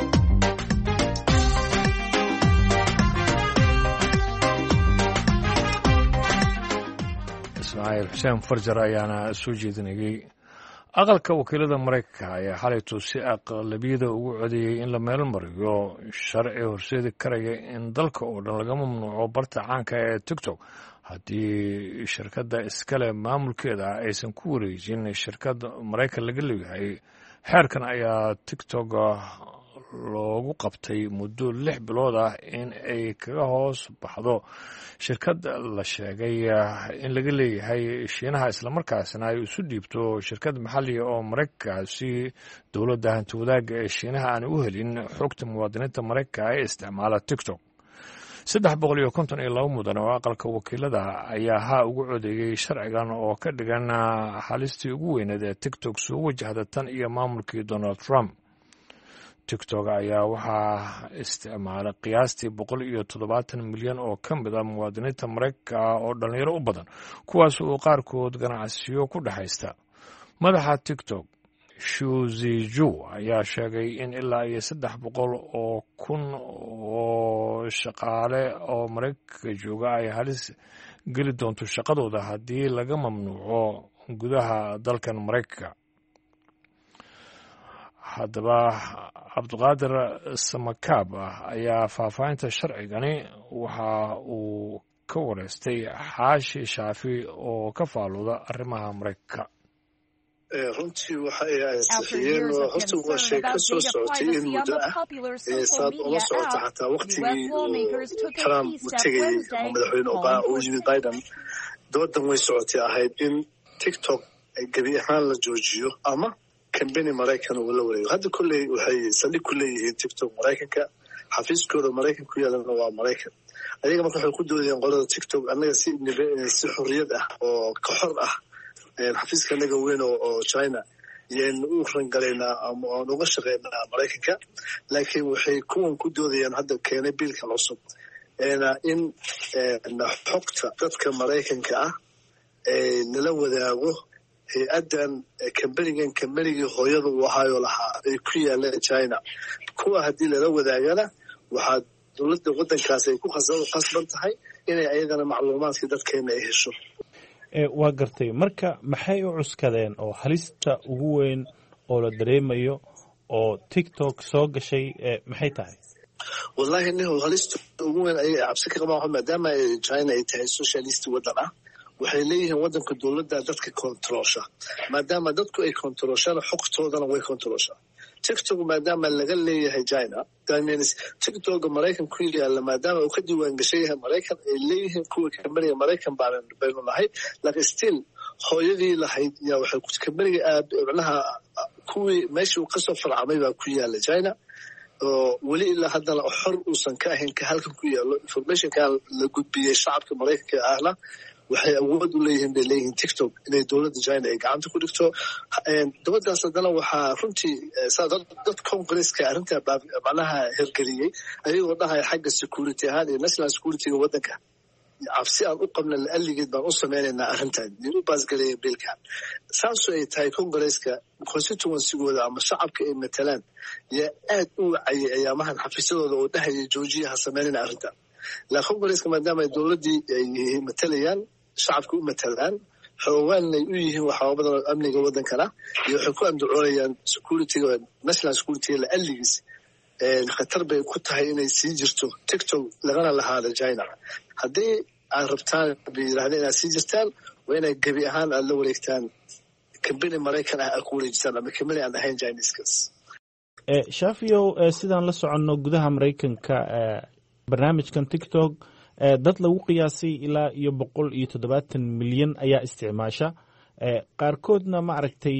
S1: ismaaciil xuseen farjar ayaana soo jeedinayay. aqalka wakiilada maraykanka ayaa xalaytu si aqlabiyada ugu codeeyey in la meel mariyo sharci horseedi karaya in dalka oo dhan laga mamnuuco barta caanka ee tiktok haddii shirkadda iskale maamulkeeda aysan ku wareejin shirkad maraykan laga leeyahay. xeerkan ayaa tiktok loogu qabtay muddo lix bilood ah in ay kaga hoos baxdo shirkad la sheegay in laga leeyahay shiinaha islamarkaasna ay isu dhiibto shirkad maxalliga oo maraykanka si dowladda hanti wadaagga ee shiinaha aan u helin xogta muwaadiniinta maraykanka ee isticmaala tiktok. saddex boqol iyo konton iyo laba mudan oo aqalka wakiilada ayaa haa ugu codeeyey sharcigan oo ka dhigan halistii ugu weyneed ee tiktok soo wajahda tan iyo maamulkii donald trump. tiktok ayaa waxaa isticmaala qiyaastii boqol iyo toddobaatan milyan oo ka mid a muwaadiniinta maraykanka oo dhallinyaro u badan kuwaas oo qaarkood ganacsiyo ku dhexaysta. madaxa tiktok shuziju ayaa sheegay in ilaa iyo saddex boqol oo kun oo shaqaale oo maraykanka jooga ay halis geli doonto shaqadooda haddii laga mamnuuco gudaha dalkan maraykanka. haddaba cabdiqaadir samakaab ayaa faahfaahinta sharcigani waxa uu ka wareystay xaashi shaafi oo ka faaluuda arrimaha maraykanka.
S13: runtii waxa ay ansixiyeen horta waa shay ka soo socotay in muddo ah saad ula socota xataa waqtigii trump u tegayey ama madaxweyne obama uu yimid biden doodan way socotay ahayd in tiktok gebi ahaan la joojiyo ama kambani maraykan uu la wareego. hadda kolley waxay saldhig ku leeyihiin tiktok maraykanka, xafiiskooda maraykan ku yaalana waa maraykan. ayaga marka waxay ku doodayeen qolada tiktok annaga si si xorriyad ah oo ka xor ah xafiiska anaga weyn oo china yaynu u rangalaynaa ama aan uga shaqaynaa maraykanka. laakiin waxay kuwan ku doodayaan hadda keenay biilkan cusub in xogta dadka maraykanka ah nala wadaago hay-addan kambanigan kambanigii hooyada uu ahaayo lahaa ay ku yaaleen china. kuwa haddii lala wadaagana waxaa dowladda waddankaas ay ku khasban tahay inay ayagana macluumaadkii dadkeena ay hesho.
S14: waa gartay. marka maxay u cuskadeen oo halista ugu weyn oo la dareemayo oo tiktok soo gashay maxay tahay?
S13: wallahi nin halista ugu weyn ayay cabsi ka qabaan maadaama china ay tahay socialist waddan ah. waxay leeyihiin waddanka dowladda dadka kontrolsha, maadaama dadku ay kontrolshana xogtoodana way kontrolshaa. tiktok maadaama laga leeyahay china damins tiktoka maraykan ku yaala maadaama uu ka diiwaan gashan yahay maraykan ay leeyihiin kuwa kambaniga maraykan baan baynu nahay. laakiin still hooyadii lahayd yaa waxay kambaniga aad macnaha kuwii meeshii uu kasoo farcamay baa ku yaala china oo weli ilaa haddana xor uusan ka ahayn ka halkan ku yaalo. informationkan la gudbiyey shacabka maraykanka ahna waxay awood u leeyihiin bay leeyihiin tiktok inay dowladda china ay gacanta ku dhigto. dabadaas haddana waxaa runtii dad congresska arrinta macnaha hirgeliyey ayagoo dhahaya xagga security ahaan iyo national securityga waddanka cabsi aan u qabna la'alligeed baan u samaynaynaa arrintan u baasgaleeya biilkan. saasoo ay tahay congresska constituencygooda ama shacabka ay matalaan yaa aad u wacayay ayaamahan xafiisyadooda oo dhahaya joojiya ha samaynayna arrintan. la congresska maadaama ay dowladdii ay matalayaan shacabka u matalaan xoogaanay u yihiin waxyaaba badan oo amniga waddankana iyo waxay ku andacoonayaan securityga national securityga la'alligiis khatar bay ku tahay inay sii jirto tiktok lagana lahaada china. haddii aad rabtaan bay yidhahdeen inaad sii jirtaan waa inay gebi ahaan aad la wareegtaan kambani maraykan ah aad ku wareejisaan ama kambani aan ahayn chineskas.
S14: shaafiyow sidaan la soconno gudaha maraykanka barnaamijkan tiktok dad lagu qiyaasay ilaa iyo boqol iyo toddobaatan milyan ayaa isticmaasha. qaarkoodna ma aragtay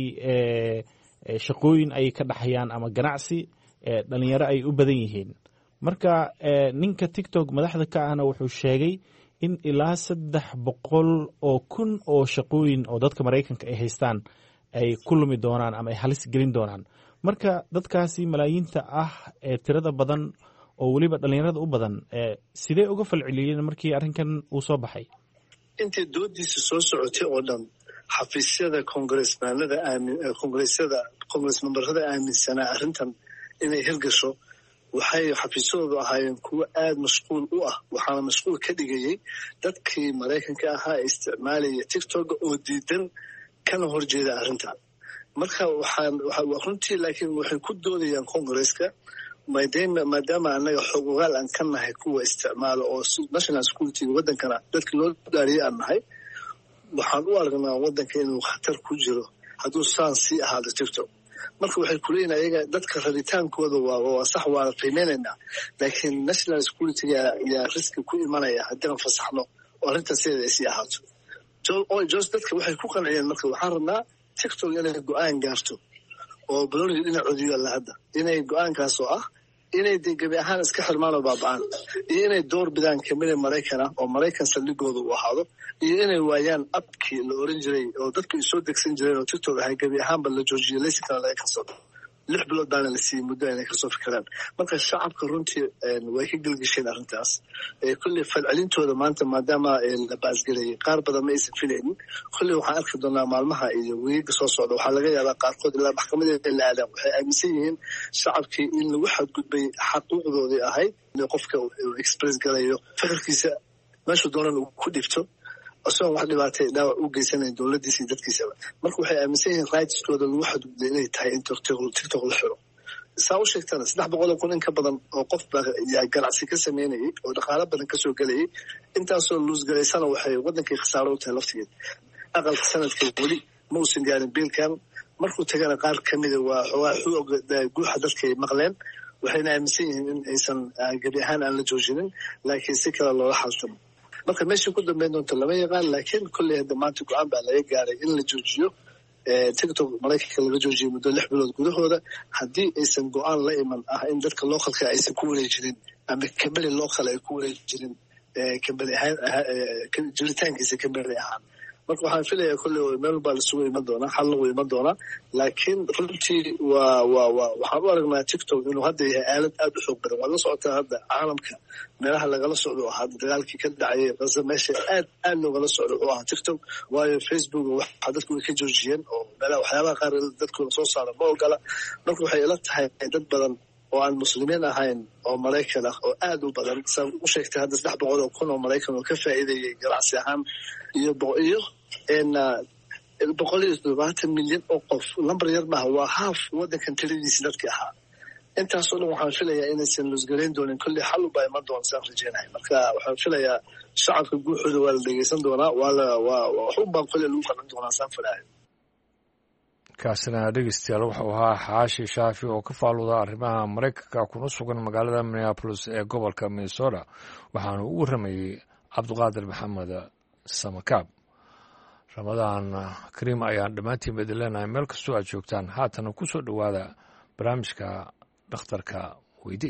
S14: shaqooyin ay ka dhaxayaan ama ganacsi dhalinyaro ay u badan yihiin. marka ninka tiktok madaxda ka ahna wuxuu sheegay in ilaa saddex boqol oo kun oo shaqooyin oo dadka maraykanka ay haystaan ay ku lumi doonaan ama ay halis gelin doonaan. marka dadkaasi malaayiinta ah ee tirada badan oo weliba dhallinyarada u badan sidee uga falceliyeen markii arrinkan uu soo baxay?
S13: intii doodiisa soo socotay oo dhan xafiisyada kongressmanada kongressada kongressmemberada aaminsanaa arrintan inay hirgasho waxay xafiisyadoodu ahaayeen kuwo aada mashquul u ah. waxaana mashquul ka dhigayay dadkii maraykanka ahaa ee isticmaalaya tiktok oo diidan kana horjeeda arrintan. marka waxaan runtii laakiin waxay ku doodayaan congresska maadaama annaga xog ogaal aan ka nahay kuwa isticmaalo oo national security waddankana dadka loo dhaariyay aan nahay, waxaan u aragnaa waddanka inuu khatar ku jiro hadduu saan sii ahaado tiktok. marka waxay kuleeyihin ayaga dadka rabitaankooda waa sax, waana qiimeynaynaa, laakiin national security yaa riski ku imanaya haddii aan fasaxno oo arrintan sideeda ay sii ahaato. jos dadka waxay ku qanciyeen marka waxaan rabnaa tiktok inay go-aan gaarto oo baloniga dhinacoodi yaalla hadda, inay go-aankaas oo ah inay de gebi ahaan iska xirmaan oo baaba-aan, iyo inay door bidaan kamida maraykana oo maraykan saldhigooda u ahaado, iyo inay waayaan abkii la oran jiray oo dadku ay soo degsan jireen oo tiktok ahay gebi ahaanba la joojiyay, laysinkana laga kansado. lix bilood baana la siiyey muddo inay kasoo fikiraan. marka shacabka runtii way ka gelgisheen arrintaas. kolley falcelintooda maanta maadaama la baasgelayay qaar badan ma aysan filaynin. kolley waxaan arki doonaa maalmaha iyo weyiga soo socda waxaa laga yaabaa qaarkood ilaa maxkamadeeda la aadaan waxay aaminsan yihiin shacabkii in lagu xadgudbay xaquuqdoodii ahayd in qofka uu express galayo fikirkiisa meeshuu doonan uu ku dhibto isagoon wax dhibaatay dhaawac u geysanayn dowladdiisa iyo dadkiisaba. marka waxay aaminsan yihiin rightskooda lagu xadgudbay inay tahay in tiktok la xiro. saa u sheegtana saddex boqol oo kun in ka badan oo qof baa ganacsi ka sameynayay oo dhaqaalo badan kasoo gelayay, intaasoo luusgalaysana waxay waddankii khasaaro u tahay laftigeed. aqalka sanadka weli ma uusan gaarin biilkan, markuu tagana qaar kamida waa xoogaa guuxa dadkay maqleen, waxayna aaminsan yihiin in aysan gebi ahaan aan la joojinin laakiin si kale loola xaltamo. marka meeshii ku dambeyn doonto lama yaqaan, laakiin kolley hadda maanta go-aan baa laga gaaray in la joojiyo tiktok maraykanka laga joojiyay muddo lix bilood gudahooda haddii aysan go-aan la iman ah in dadka localka aysan ku wareejirin ama kambeli local ay ku wareejirin kambeli ahaan jiritaankiisa kambeli ahaan. marka waxaan filayaa kolley meel baa lasugu iman doonaa, xal lagu iman doonaa, laakiin runtii waa waa waa waxaan u aragnaa tiktok inuu hadda yahay aalad aada u xoog badan. waad la socotaa hadda caalamka meelaha lagala socdo oo ahaa dagaalkii ka dhacayay gaza meesha aad aad loogala socdo oo ahaa tiktok, waayo facebook waxa dadku way ka joojiyeen oo meelaha waxyaabaha qaar dadku soo saara ma ogola. marka waxay ila tahay dad badan oo aan muslimiin ahayn oo maraykan ah oo aada u badan, saa u sheegtay hadda saddex boqol oo kun oo maraykan oo ka faa'iidayay ganacsi ahaan iyo iyo boqol iyo toddobaatan milyan oo qof, lambar yar maaha, waa haaf waddankan tiradiisi dadkii ahaa. intaasoo dhan waxaan filayaa inaysan luusgalayn doonin, kolley xal ubaa iman doona saan rajeynahay. marka waxaan filayaa shacabka guuxooda waa la dhegeysan doonaa, waa la waa wax un baan kolley lagu qaban doonaa saan filahay.
S1: kaasina dhegeystayaal wuxuu ahaa xaashi shaafi oo ka faaluda arrimaha maraykanka kuna sugan magaalada minneapolis ee gobolka minnesota, waxaanu u warramayey cabdiqaadir maxamed samakaab. ramadaan kariim ayaan dhammaantiin baidin leenahay meel kastoo aad joogtaan. haatana ku soo dhowaada barnaamijka dhakhtarka weydii.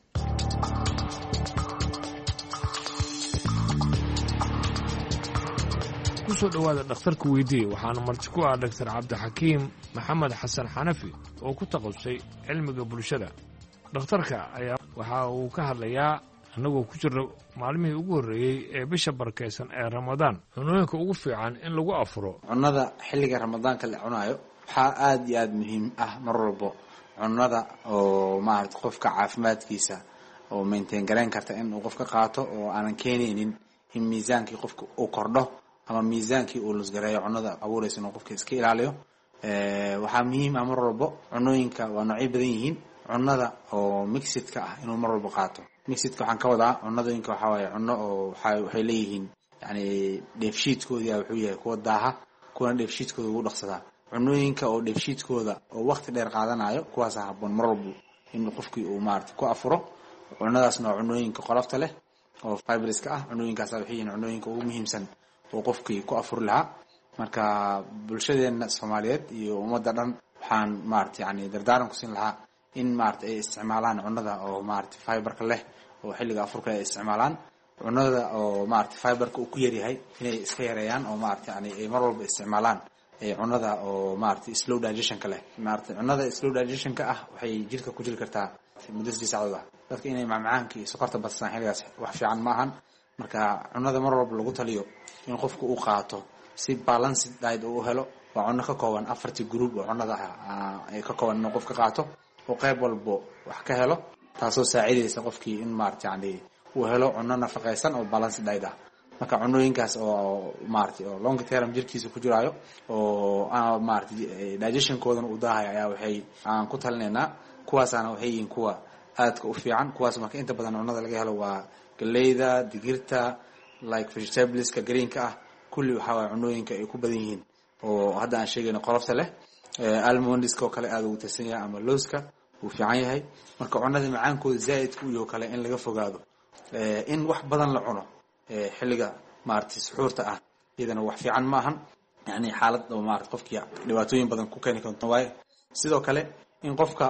S1: kusoo dhowaada dhakhtarka weydii waxaana marti ku ah doctor cabdixakiim maxamed xasan xanafi oo ku taqasustay cilmiga bulshada. dhakhtarka ayaa waxa uu ka hadlayaa annagoo ku jirna maalmihii ugu horreeyey ee bisha barakaysan ee ramadaan, cunooyinka ugu fiican in lagu afuro.
S15: cunnada xilliga ramadaanka la cunaayo waxaa aada iyo aada muhiim ah mar walbo cunnada oo maarata qofka caafimaadkiisa oo maintain garayn karta in uu qofka qaato oo aanan keenaynin in miisaankii qofka uu kordho ama miisaankii uu lusgareeyo cunnada abuuraysa inuu qofka iska ilaaliyo. waxaa muhiim ah mar walbo cunooyinka waa noocyo badan yihiin, cunnada oo mixidka ah inuu mar walbo qaato. mixidka waxaan ka wadaa cunadooyinka waxaa waaye cunno oo waxay leeyihiin yani dheefshiidkoodii wuxuu yahay kuwa daaha, kuwana dheefshiidkooda ugu dhaqsadaa. cunooyinka oo dheefshiidkooda oo waqti dheer qaadanayo kuwaasa habboon mar walbo in qofkii uu maarata ku afuro. cunadaasna waa cunooyinka qolofta leh oo fibriska ah. cunooyinkaas waxay yihiin cunooyinka ugu muhiimsan oo qofkii ku afuri lahaa. marka bulshadeena Soomaaliyeed iyo ummadda dhan waxaan maarata yani dardaaran ku siin lahaa in maarata ay isticmaalaan cunnada oo maarata fiberka leh oo xilliga afurka ay isticmaalaan. cunnada oo maarata fiberka uu ku yar yahay inay iska yareeyaan oo maarata yani ay mar walba isticmaalaan cunada oo maaragtay slow digestionka leh maaragtay cunada slow digestionka ah waxay jirka ku jiri kartaa muddo sidii saacad ah dadka inay macmacaanka iyo sokorta badsan xilligaas wax fiican ma ahan marka cunada mar walba lagu taliyo in qofku uu qaato si balanced diet uu helo waa cunno ka kooban afartii group oo cunada ay ka kooban inuu qofka qaato oo qayb walba wax ka helo taasoo saacidaysa qofkii in maaragtay yani uu helo cunno nafaqaysan oo balanced diet ah marka cunooyinkaas oo maaragtay oo long term jirkiisa ku jiraayo oo maaragtay digestionkoodan uu daahay ayaa waxay aan ku talinaynaa kuwaasana waxay yihiin kuwa aadka u fiican kuwaas marka inta badan cunada laga helo waa galeyda digirta like vegetables-ka greenka ah kulli waxa waa cunooyinka ay ku badan yihiin oo hadda aan sheegayno qolofta leh almondska oo kale aad ugu tirsan yahay ama looska uu fiican yahay marka cunada macaankooda zaa'idka u yahay kale in laga fogaado in wax badan la cuno xilliga maaragtay suxuurta ah iyadana wax fiican ma ahan yani xaalad oo maaragtay qofkii dhibaatooyin badan ku keeni karto waaye sidoo kale in qofka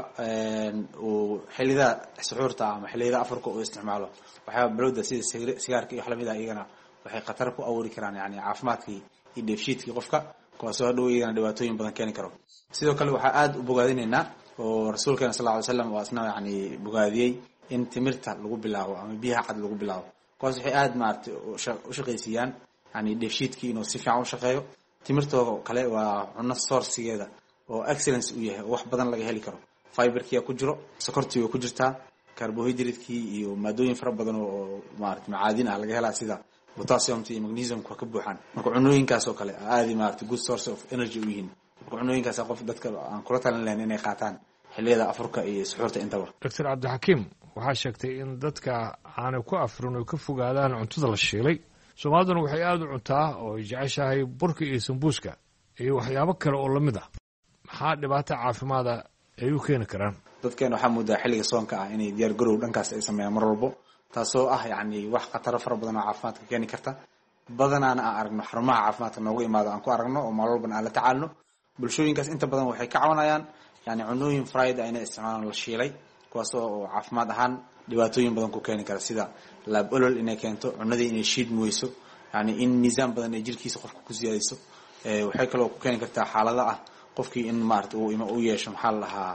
S15: uu xillida suxuurta ama xillida afarka uu isticmaalo waxyaaba balowda sida sigaarka iyo xalamida iyagana waxay khatar ku abuuri karaan yani caafimaadkii iyo dheefshiidkii qofka kuwaasoo hadhow iyagana dhibaatooyin badan keeni karo sidoo kale waxaa aada u bogaadinaynaa oo rasuulkeena sal lla alay slam waa isna yani bogaadiyey in timirta lagu bilaabo ama biyaha cad lagu bilaabo kuwaas waxay aada maaragtay u shaqaysiiyaan yani dheefshiidkii inuu si fiican u shaqeeyo timirtoo kale waa cunno sourcigeeda oo excellence u yahay oo wax badan laga heli karo fiberkia ku jiro sokortii way ku jirtaa carbohydratekii iyo maadooyin fara badan oo maaragtay macaadin ah laga helaa sida potassiumta iyo magnesiumka ka buuxaan marka cunooyinkaas oo kale aadi maaragtay good source of energy u yihiin marka cunooyinkaas qof dadka aan kula talin lahayn inay qaataan xilliyada afurka iyo suxuurta intaba
S1: doctor cabdixakiim waxaa sheegtay in dadka aanay ku afrin oy ka fogaadaan cuntada la shiilay soomaaliduna waxay aada u cuntaa oo ay jeceshahay burka iyo sambuuska iyo waxyaabo kale oo lamid ah maxaa dhibaato caafimaada ay u keeni karaan
S15: dadkeena waxaa moodaa xilliga soonka ah inay diyaar garow dhankaas ay sameeyaan mar walbo taasoo ah yani wax khataro fara badan oo caafimaadka keeni karta badanaana aan aragno xarumaha caafimaadka noogu imaado aan ku aragno oo maal walbana aan la tacaalno bulshooyinkaas inta badan waxay ka cawanayaan yani cunooyin friday inay isticmaalaan la shiilay kuwaasoo caafimaad ahaan dhibaatooyin badan ku keeni kara sida laab olol inay keento cunadii inay shiidmi weyso yani in miisaan badan ay jirkiisa qofka ku siyaadayso waxay kaloo ku keeni kartaa xaalada ah qofkii in maarata uu ima u yeesho maxaa la dhahaa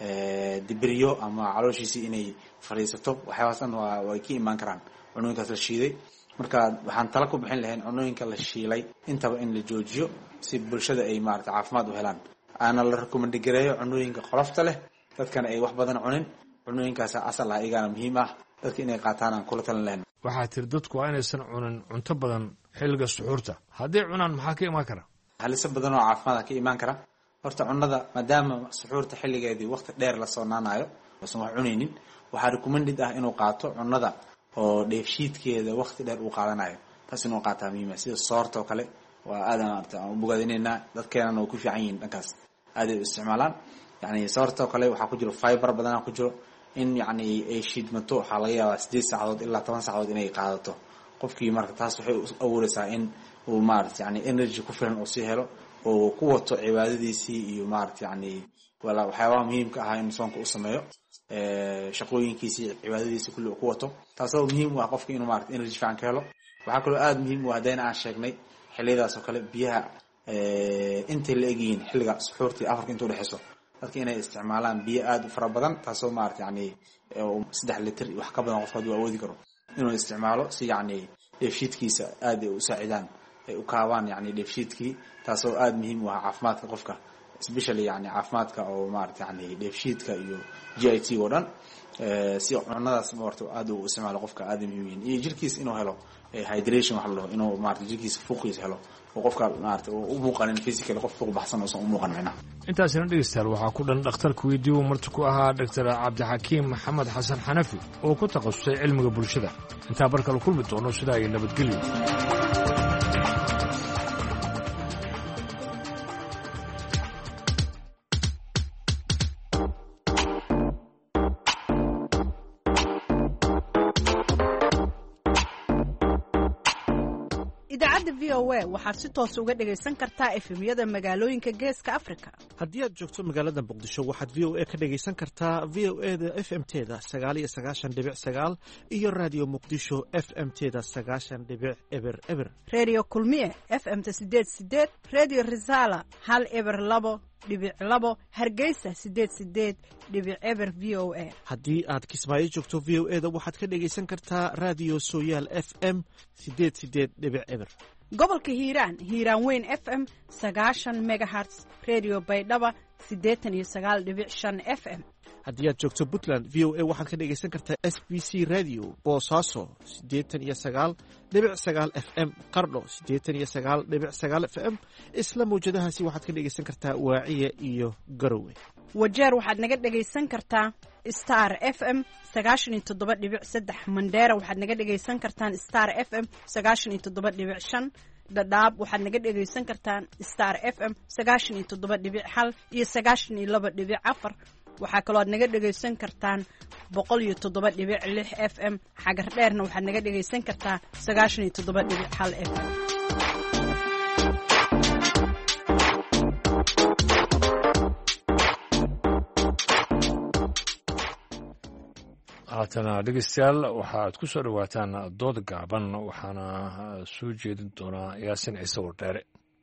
S15: dibiryo ama calooshiisii inay fadhiisato waxyaabaas dhan waa way ka imaan karaan cunooyinkaas la shiiday marka waxaan tala ku bixin lahayn cunooyinka la shiilay intaba in la joojiyo si bulshada ay maarata caafimaad u helaan aana la rekomandi gareeyo cunooyinka qolofta leh dadkana ay wax badan cunin cunooyinkaas asal ah iyagana muhiim ah dadka inay qaataan aan kula talin lahayn
S1: waxaa tiri dadku waa inaysan cunin cunto badan xilliga suxuurta hadday cunaan maxaa ka imaan kara
S15: halisa badan oo caafimaad ka imaan kara horta cunada maadaama suxuurta xilligeedii waqti dheer la soonaanayo oosan wax cunaynin waxaa recommended ah inuu qaato cunada oo dheefshiidkeeda waqti dheer uu qaadanayo taas inuu qaataa muhiima sida soorta oo kale waa aadan maarata aan u bogaadinaynaa dadkeenana oo ku fiican yihiin dhankaas aaday u isticmaalaan yani soorta oo kale waxaa ku jiro fiber badanaa ku jiro in yani ay shiidmato waxaa laga yaabaa sideed saacadood ilaa toban saacadood inay qaadato qofkii marka taas waxay u abuureysaa in uu maarata yani energy ku filan uu sii helo oo ku wato cibaadadiisii iyo maarata yani wala waxyaabaha muhiimka ahaa in soonka u sameeyo shaqooyinkiisii cibaadadiisii kulli uu ku wato taasoo muhiim u ah qofka inuu maarata energy fiican ka helo waxaa kaloo aada muhiim u ah haddayna aan sheegnay xilliyadaas oo kale biyaha intay la egyihiin xilliga suxuurtii afarka inta udhexeyso dadka inay isticmaalaan biyo aada u fara badan taasoo maarata yani saddex litir wax ka badan qofka haduu awoodi karo inuu isticmaalo si yani dheefshiidkiisa aada ay u saacidaan ay u kaabaan yani dheefshiidkii taasoo aada muhiim u ah caafimaadka qofka especially yani caafimaadka oo maarata yani dheefshiidka iyo g i t oo dhan si cunadaas maarata aada u isticmaalo qofka aada muhiim yihiin iyo jirkiis inuu helo hydration waxa la dhaho inuu maarata jirkiisa fuuqiisa helo oo qofka maarata u muuqanin physical qof fuuq baxsan oosan u muuqan micnaha
S1: intaasina dhegeystayaal waxaa ku dhan dhakhtarka weydiiyo marti ku ahaa doctor cabdixakiim maxamed xasan xanafi oo ku takhasusay cilmiga bulshada intaa bar kale kulmi doono sidaa iyo nabadgelyo
S16: idaacadda v o a waxaad si toos uga dhagaysan kartaa efemyada magaalooyinka geeska afrika.
S14: haddii aad joogto magaalada muqdisho waxaad v o a ka dhagaysan kartaa v o e da f m teda sagaal iyo sagaashan dhibic sagaal iyo radio muqdisho f m teda sagaashan dhibic eber eber.
S16: redio kulmiye f m ta sideed sideed, redio risala hal eber labo dhibic labo, hargeysa sideed sideed dhibic eber v o a.
S14: haddii aad kismaayo joogto v o e da waxaad ka dhagaysan kartaa radio sooyaal f m sideed sideed dhibic eber.
S16: gobolka hiiraan hiiraan weyn f m sagaashan megahertz, redio baydhaba siddeetan iyo sagaal dhibic shan f m.
S14: haddii aad joogto puntland v o a waxaad ka dhagaysan kartaa s b c radio boosaaso siddeetan iyo sagaal dhibic sagaal f m, qardho siddeetan iyo sagaal dhibic sagaal f m. isla mawjadahaasi waxaad ka dhagaysan kartaa waaciya iyo garowe.
S16: wajeer waxaad naga dhagaysan kartaa star f m sagaashan iyo toddoba dhibic saddex, mandheera waxaad naga dhagaysan kartaan star f m sagaashan iyo toddoba dhibic shan, dhadhaab waxaad naga dhagaysan kartaan star f m sagaashan iyo toddoba dhibic hal iyo sagaashan iyo laba dhibic afar. waxaa kaloo aad naga dhagaysan kartaan boqol iyo toddoba dhibic lix f m. xagar dheerna waxaad naga dhagaysan kartaa sagaashan iyo toddoba dhibic hal f m.
S1: haatana dhegeystayaal waxaad ku soo dhowaataan dood gaaban waxaana soo jeedin doonaa yaasin ciise wardheere.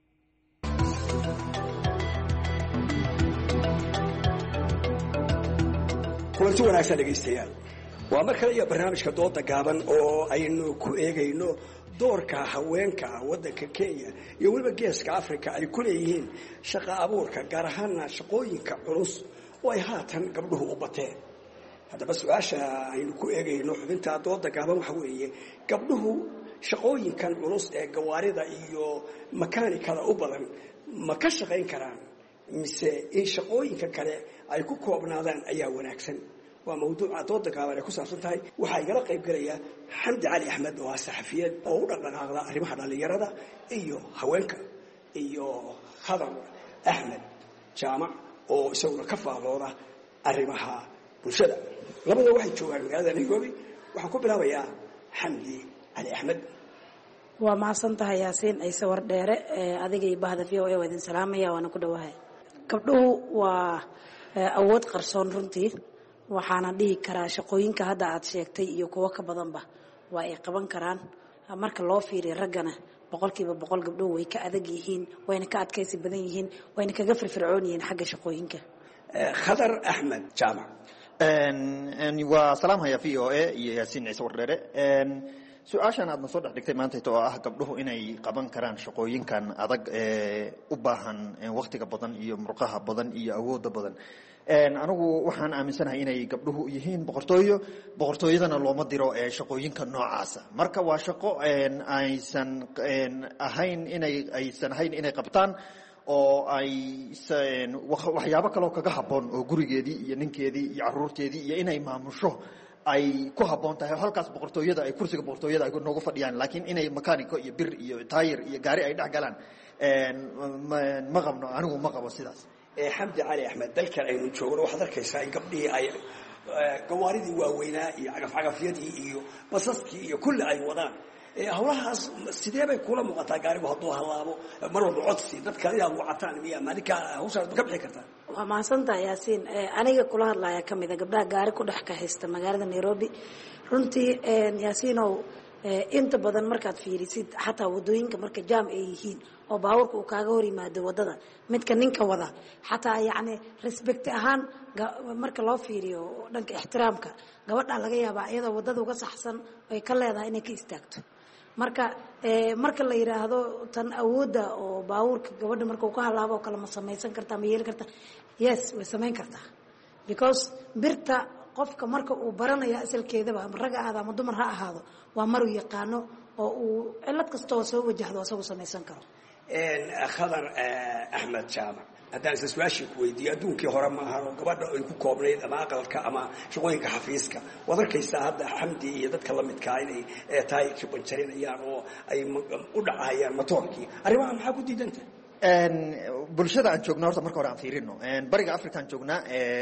S17: kulanti wanaagsan dhegaystayaal, waa mar kale iyo barnaamijka dooda gaaban oo aynu ku eegayno doorka haweenka waddanka Kenya iyo weliba geeska Afrika ay ku leeyihiin shaqo abuurka, gaar ahaana shaqooyinka culus oo ay haatan gabdhuhu u bateen. haddaba su-aasha aynu ku eegayno xubinta dooda gaaban waxa weeye, gabdhuhu shaqooyinkan culus ee gawaarida iyo makaanikada u badan ma ka shaqayn karaan, mise in shaqooyinka kale ay ku koobnaadaan ayaa wanaagsan? waa mawduuca dooda gaaban ay ku saabsan tahay. waxaa igala qayb galaya xamdi cali axmed oo ah saxafiyeed oo u dhaqdhaqaaqda arrimaha dhallinyarada iyo haweenka, iyo khadar axmed jaamac oo isaguna ka faallooda arrimaha bulshada. labada waxay joogaan magaalada nairobi. waxaan ku bilaabayaa xamdi cali axmed.
S18: waa mahadsan tahay yaasiin ciise wardheere. adiga iyo bahda v o a waa idin salaamaya, waana ku dhowahay. gabdhuhu waa awood qarsoon runtii, waxaana dhihi karaa shaqooyinka hadda aad sheegtay iyo kuwo ka badanba waa ay qaban karaan. marka loo fiiriyo raggana boqolkiiba boqol gabdhuhu way ka adag yihiin, wayna ka adkaysi badan yihiin, wayna kaga firfircoon yihiin xagga shaqooyinka.
S17: khadar axmed jaamac.
S19: waa salaamhaya v o a iyo yaasiin ciise wardheere. su-aashan aadna soo dhex dhigtay maantayta oo ah gabdhuhu inay qaban karaan shaqooyinkan adag ee u baahan wakhtiga badan iyo murqaha badan iyo awooda badan. anigu waxaan aaminsanahay inay gabdhuhu yihiin boqortooyo, boqortooyadana looma diro shaqooyinka noocaasa. marka waa shaqo aysan ahayn inay aysan ahayn inay qabtaan oo ay waxyaabo kaloo kaga habboon oo gurigeedii iyo ninkeedii iyo caruurteedii iyo inay maamusho ay ku habboon tahay. halkaas boqortooyada ay kursiga boqortooyada ay noogu fadhiyaan, laakiin inay makaaniko iyo bir iyo taayir iyo gaari ay dhex galaan ma qabno, anigu ma qabo sidaas.
S17: xamdi cali axmed, dalkan aynu joogno waxaad arkaysaa in gabdhihii ay gawaaridii waaweynaa iyo cagafcagafyadii iyo basaskii iyo kulli ay wadaan. hawlahaas sidee bay kula muuqataa? gaarigu hadduu halaabo mar walba codsi dadka inaad wacataan miya maalinka hawshaas ma ka bixi kartaa?
S18: waa mahadsantahay yaasiin. aniga kula hadlaya ka mid a gabdhaha gaari ku dhex ka haysta magaalada nairobi. runtii yaasiinow, inta badan markaad fiirisid xataa wadooyinka marka jaam ay yihiin oo baabuurka uu kaaga hor yimaado wadada, midka ninka wada xataa yacni respect ahaan marka loo fiiriyo dhanka ixtiraamka, gabadha laga yaabaa iyadoo wadada uga saxsan ay ka leedahay inay ka istaagto. marka marka la yiraahdo tan awoodda oo baabuurka gabadha marka uu ka halaabo kala ma samaysan kartaa, ma yeeli kartaa? yes, way samayn kartaa, because birta qofka marka uu baranayo asalkeedaba, ama rag ahaado ama dumar ha ahaado, waa maruu yaqaano oo uu cilad kasta oo soo wajahdo asagu samaysan karo.
S17: khadar axmed jaamac, haddaan isla su-aashii ku weydiiyo, adduunkii hore ma ahan oo gabadha ay ku koobnayd ama aqalka ama shaqooyinka xafiiska. waad arkaysaa hadda xamdi iyo dadka la midkaa inay tahay banjarinayaan oo ay u dhacayaan matoorkii. arrimaha maxaa ku diidanta?
S19: bulshada aan joogna horta marka hore aan fiirino. bariga africa aan joognaa,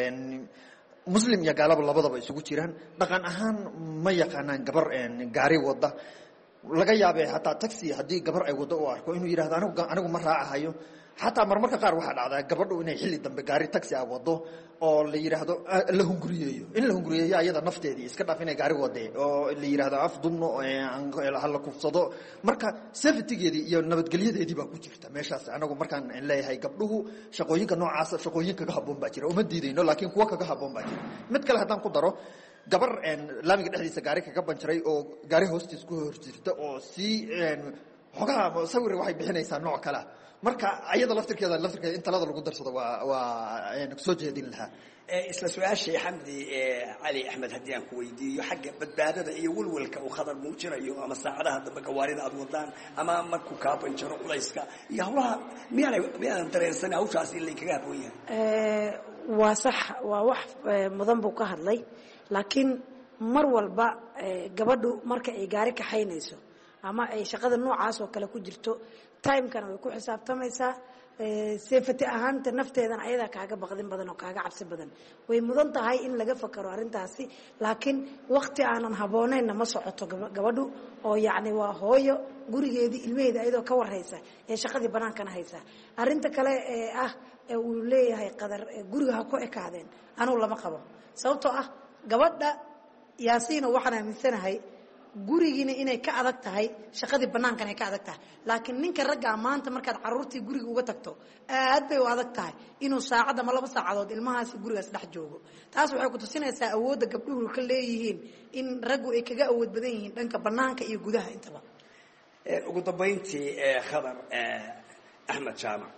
S19: muslim iyo gaalaba labadaba isugu jiraan. dhaqan ahaan ma yaqaanaan gabar gaari wada laga yaabee hataa taxi haddii gabar ay wado u arko inuu yidhahdo anigu anigu ma raacahayo xataa marmarka qaar waxaa dhacdaa gabadhu inay xilli dambe gaari taxi ah wado oo la yidhaahdo la hunguriyeeyo in la hunguriyeeyo ayada nafteedii iska dhaaf inay gaari wadee oo la yidhaahdo af dumno hala kufsado marka safetygeedii iyo nabadgelyadeedii baa ku jirta meeshaas anagu markaan leeyahay gabdhuhu shaqooyinka noocaasa shaqooyin kaga habboon baa jira uma diidayno laakiin kuwa kaga habboon baa jira mid kale haddaan ku daro gabar laamiga dhexdiisa gaari kaga banjaray oo gaari hoostiis ku hor jirta oo si xogaha sawir waxay bixinaysaa nooc kale marka ayada laftirkeeda laftirkeeda in talada lagu darsado waa waa soo jeedin lahaa
S17: isla su-aashii xamdi cali axmed haddii aan ku weydiiyo xagga badbaadada iyo walwalka uu khadar muujinayo ama saacadaha dambe gawaarida aad wadaan ama markuu kaa banjaro culayska iyo hawlaha miyaanay miyaanan dareensan hawshaas in laynkaga habboon yahay
S18: waa sax waa wax mudan buu ka hadlay laakiin mar walba gabadhu marka ay gaari kaxaynayso ama ay shaqada noocaas oo kale ku jirto timekana way ku xisaabtamaysaa safety ahaanta nafteedana ayadaa kaaga baqdin badan oo kaaga cabsi badan way mudan tahay in laga fakaro arrintaasi laakiin waqti aanan habboonaynna ma socoto gabadhu oo yacni waa hooyo gurigeedii ilmaheeda ayadoo ka warhaysa ee shaqadii bannaankana haysa arrinta kale ee ah ee uu leeyahay qadar guriga ha ku ekaadeen anugu lama qabo sababtoo ah gabadha yaasiino waxaan aaminsanahay gurigiina inay ka adag tahay shaqadii bannaankana ay ka adag tahay laakiin ninka raggaa maanta markaad carruurtii guriga uga tagto aad bay u adag tahay inuu saacad ama laba saacadood ilmahaasi gurigaas dhex joogo taas waxay ku tusinaysaa awoodda gabdhuhu ka leeyihiin in raggu ay kaga awood badan yihiin dhanka bannaanka iyo gudaha intaba
S17: ugu dambayntii khadar axmed jaamac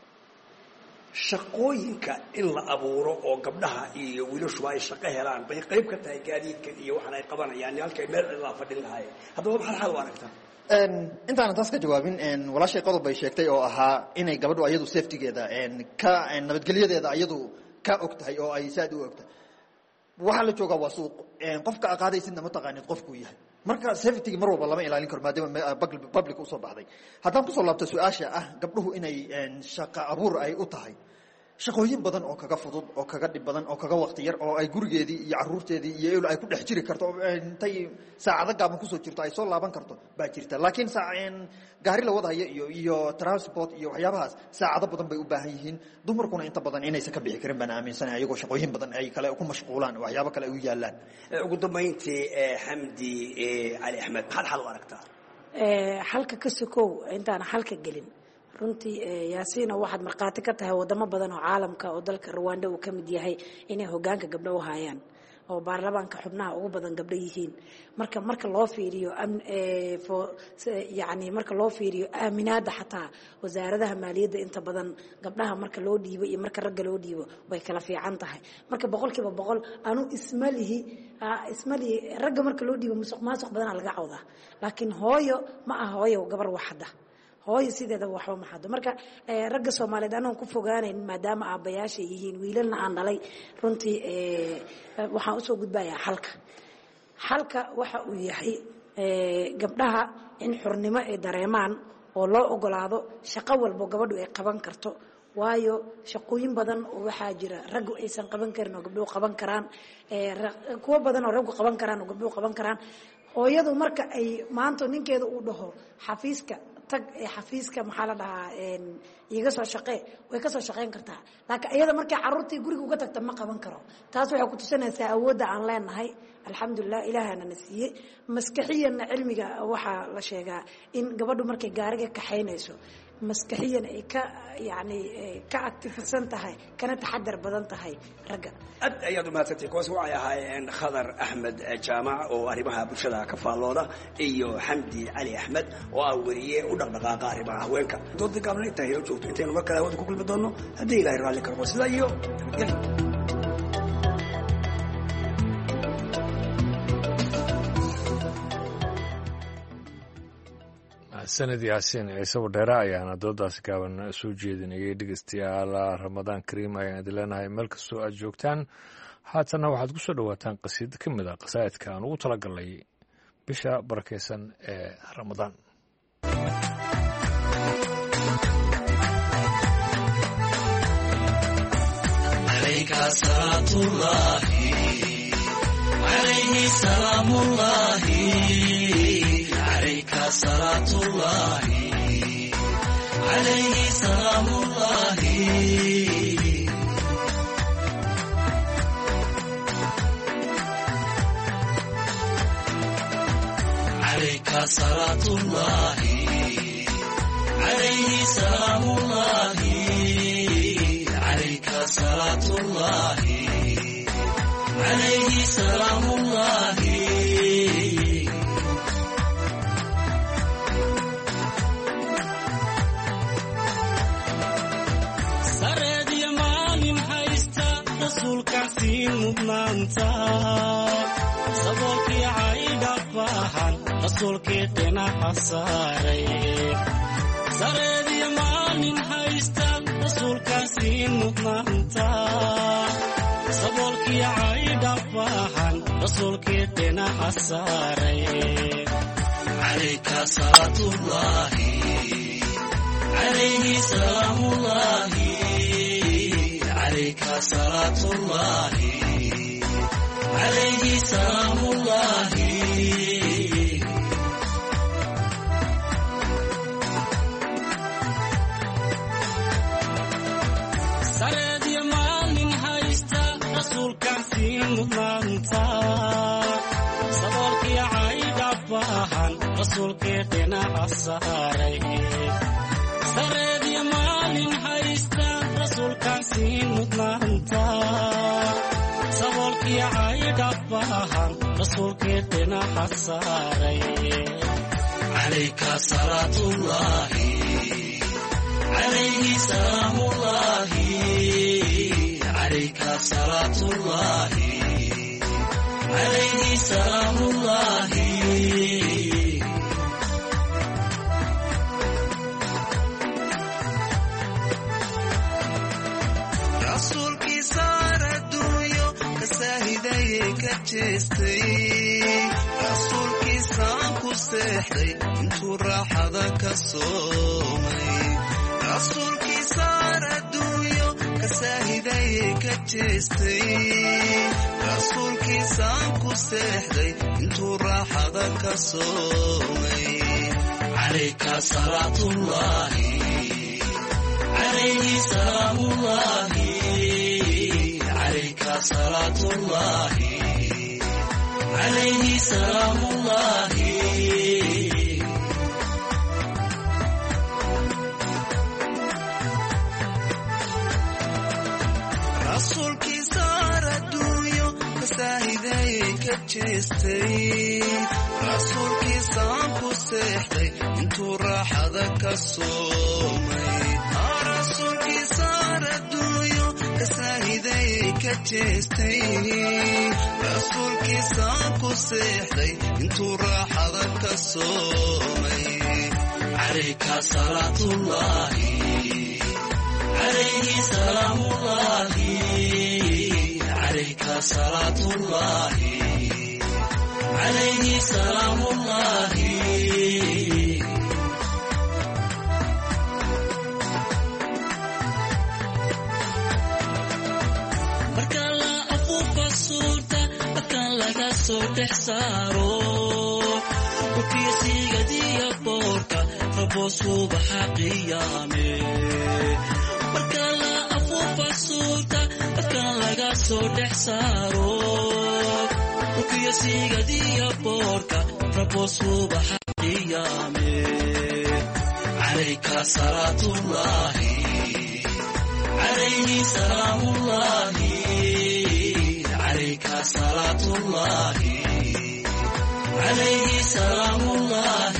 S17: shaqooyinka in la abuuro oo gabdhaha iyo wiilashuba ay shaqo helaan bay qayb ka tahay gaadiidkan iyo waxaan ay qabanayaan halkay meel cidlaa fadhin lahaayeen haddaba maxaad xal u aragtaa
S19: intaanan taas ka jawaabin walaashay qodob bay sheegtay oo ahaa inay gabadhu ayadu safetygeeda ka nabadgelyadeeda ayadu ka og tahay oo ay saad u ogtahay waxaa la joogaa waa suuq qofka aqaadaysidna ma taqaanid qofkuu yahay marka safetyga mar walba lama ilaalin karo maadaama public usoo baxday haddaan kusoo laabto su-aasha ah gabdhuhu inay shaqo abuur ay u tahay shaqooyin badan oo kaga fudud oo kaga dhib badan oo kaga waqti yar oo ay gurigeedii iyo caruurteedii iyo ay ku dhex jiri karto intay saacado gaaban kusoo jirto ay soo laaban karto baa jirta laakiin gaari la wadahayo iyo iyo transport iyo waxyaabahaas saacado badan bay u baahan yihiin dumarkuna inta badan inaysan ka bixi karin baan aaminsanahay ayagoo shaqooyin badan ay kale ku mashquulaan waxyaabo kale ay u yaalaan
S17: ugu dambayntii xamdi cali axmed maxaad xal u aragtaa
S18: xalka ka sokow intaan xalka gelin runtii yaasiino waxaad markhaati ka tahay wadamo badan oo caalamka oo dalka Rwanda uu ka mid yahay inay hoggaanka gabdho u hayaan oo baarlamaanka xubnaha ugu badan gabdho yihiin marka marka loo fiiriyo yani marka loo fiiriyo aaminaada xataa wasaaradaha maaliyadda inta badan gabdhaha marka loo dhiibo iyo marka ragga loo dhiibo way kala fiican tahay marka boqolkiiba boqol anu ismalihi ismalihi ragga marka loo dhiibo musuq maasuq badanaa laga cawdaa laakiin hooyo ma aha hooyo gabar waxda hooyo sideeda waxba ma xado marka ragga Soomaaliyeed aan ku fogaanayn maadaama aabayaasha yihiin wiilalna aan dhalay runtii waxaan u soo gudbayaa xalka xalka waxa uu yahay gabdhaha in xurnimo ay dareemaan oo loo ogolaado shaqo walba gabadhu ay qaban karto waayo shaqooyin badan oo waxaa jira raggu aysan qaban karin oo gabdhuhu qaban karaan kuwa badan oo raggu qaban karaan oo gabdhuhu qaban karaan hooyadu marka ay maanta ninkeeda uu dhaho xafiiska tag ee xafiiska maxaa la dhahaa iga soo shaqee way ka soo shaqeyn kartaa laakiin iyada markay carruurtii guriga uga tagta ma qaban karo taas waxay ku tusinaysaa awoodda aan leenahay alxamdulilah ilaahana na siiyey maskaxiyana cilmiga waxaa la sheegaa in gabadhu markay gaariga kaxaynayso maskaxiyan ay ka yani ka activesan tahay kana taxadar badan tahay ragga
S17: aad ayaad u mahadsantahay kuwaas waxay ahaayeen khadar axmed jaamac oo arrimaha bulshada ka faallooda iyo xamdi cali axmed oo ah weriye u dhaqdhaqaaqa arrimaha haweenka doodda gaabna intaa helo joogto intaynu mar kale hawada ku kulmi doonno haddii ilaahay raalli karbo sidaa iyo nabadgelyo
S1: sanad yaasiin ciise wadheere ayaana doodaasi gaaban soo jeedinayay dhegeystayaal ramadaan kariim ayaan idin leenahay meel kastoo aad joogtaan haatanna waxaad ku soo dhowaataan qasiid ka mid a qasaa'idka aan ugu talagalnay bisha barakaysan ee ramadaan عليك
S20: صلاة الله عليه سلام الله عليك صلاة الله عليه سلام الله عليك صلاة الله عليه سلام الله سرد يمان حيستا رسولك سين مبنانتا صبوكي عايدة فاحان رسولكي تنا حساري سرد يمان حيستا رسولك سين مبنانتا صبوكي عايدة فاحان رسولكي تنا حساري عليك صلاة الله عليه سلام الله عليك صلاة الله عليه سلام الله سرد يمان هايستا رسول كاسين مطلانتا صبرك عايدة فاحان رسول كيتنا عصاري سرد يمان هايستا رسول كاسين مطلانتا صبرك عايدة فاحان رسول كيتنا عصاري عليك صلاة الله عليه سلام الله عليك صلاة الله عليه سلام الله رسولك صار الدنيا كساهدي كتشستي رسولك سانكو سحري انتو راحة كصومي رسولك صار الدنيا كساهدي كتشستي رسولك سانكو سحري انتو راحة كصومي عليك صلاة الله عليه سلام الله عليك صلاة الله عليه سلام الله رسولك صار الدنيا كساهدي كتشستي رسولك سانكو سحري انتو راحة كصومي رسولك صار الدنيا كساهدي كتشستي رسولك سانكو سحري انتو راحة كصومي عليك صلاة الله عليه سلام الله عليك صلاة الله عليه سلام الله marka la afuufa suurta dadkan laga soo dhex saaro ukiisigadiya boorka rabo subaxa qiyaame marka la afuufa suurta dadkan laga soo dhex saaro ukiisigadiya boorka rabo subaxa qiyaame calayka salaatullaahi عليه سلام الله عليك صلاة الله عليه سلام الله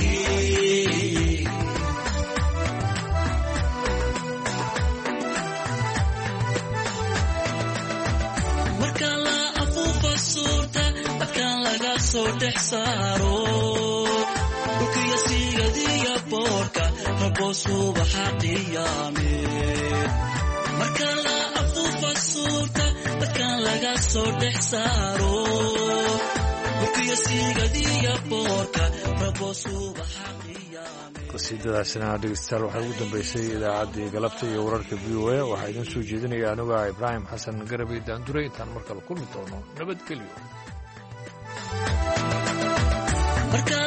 S20: marka la afuufa suurta dadkan laga soo dhex saaro dhulkiya sigadiya boorka rabo subaxa qiyaame marka la afuufa suurta dadkan laga soo dhex saaro dhulkiya sigadiya boorka rabo subaxa qiyaame
S1: qasiidadaasina dhegeystayaal waxay ugu dambeysay idaacaddii galabta iyo wararka v o a waxaa idin soo jeedinaya anuga ibraahim xasan garabi daandure intaan markale kulmi doono nabadgelyo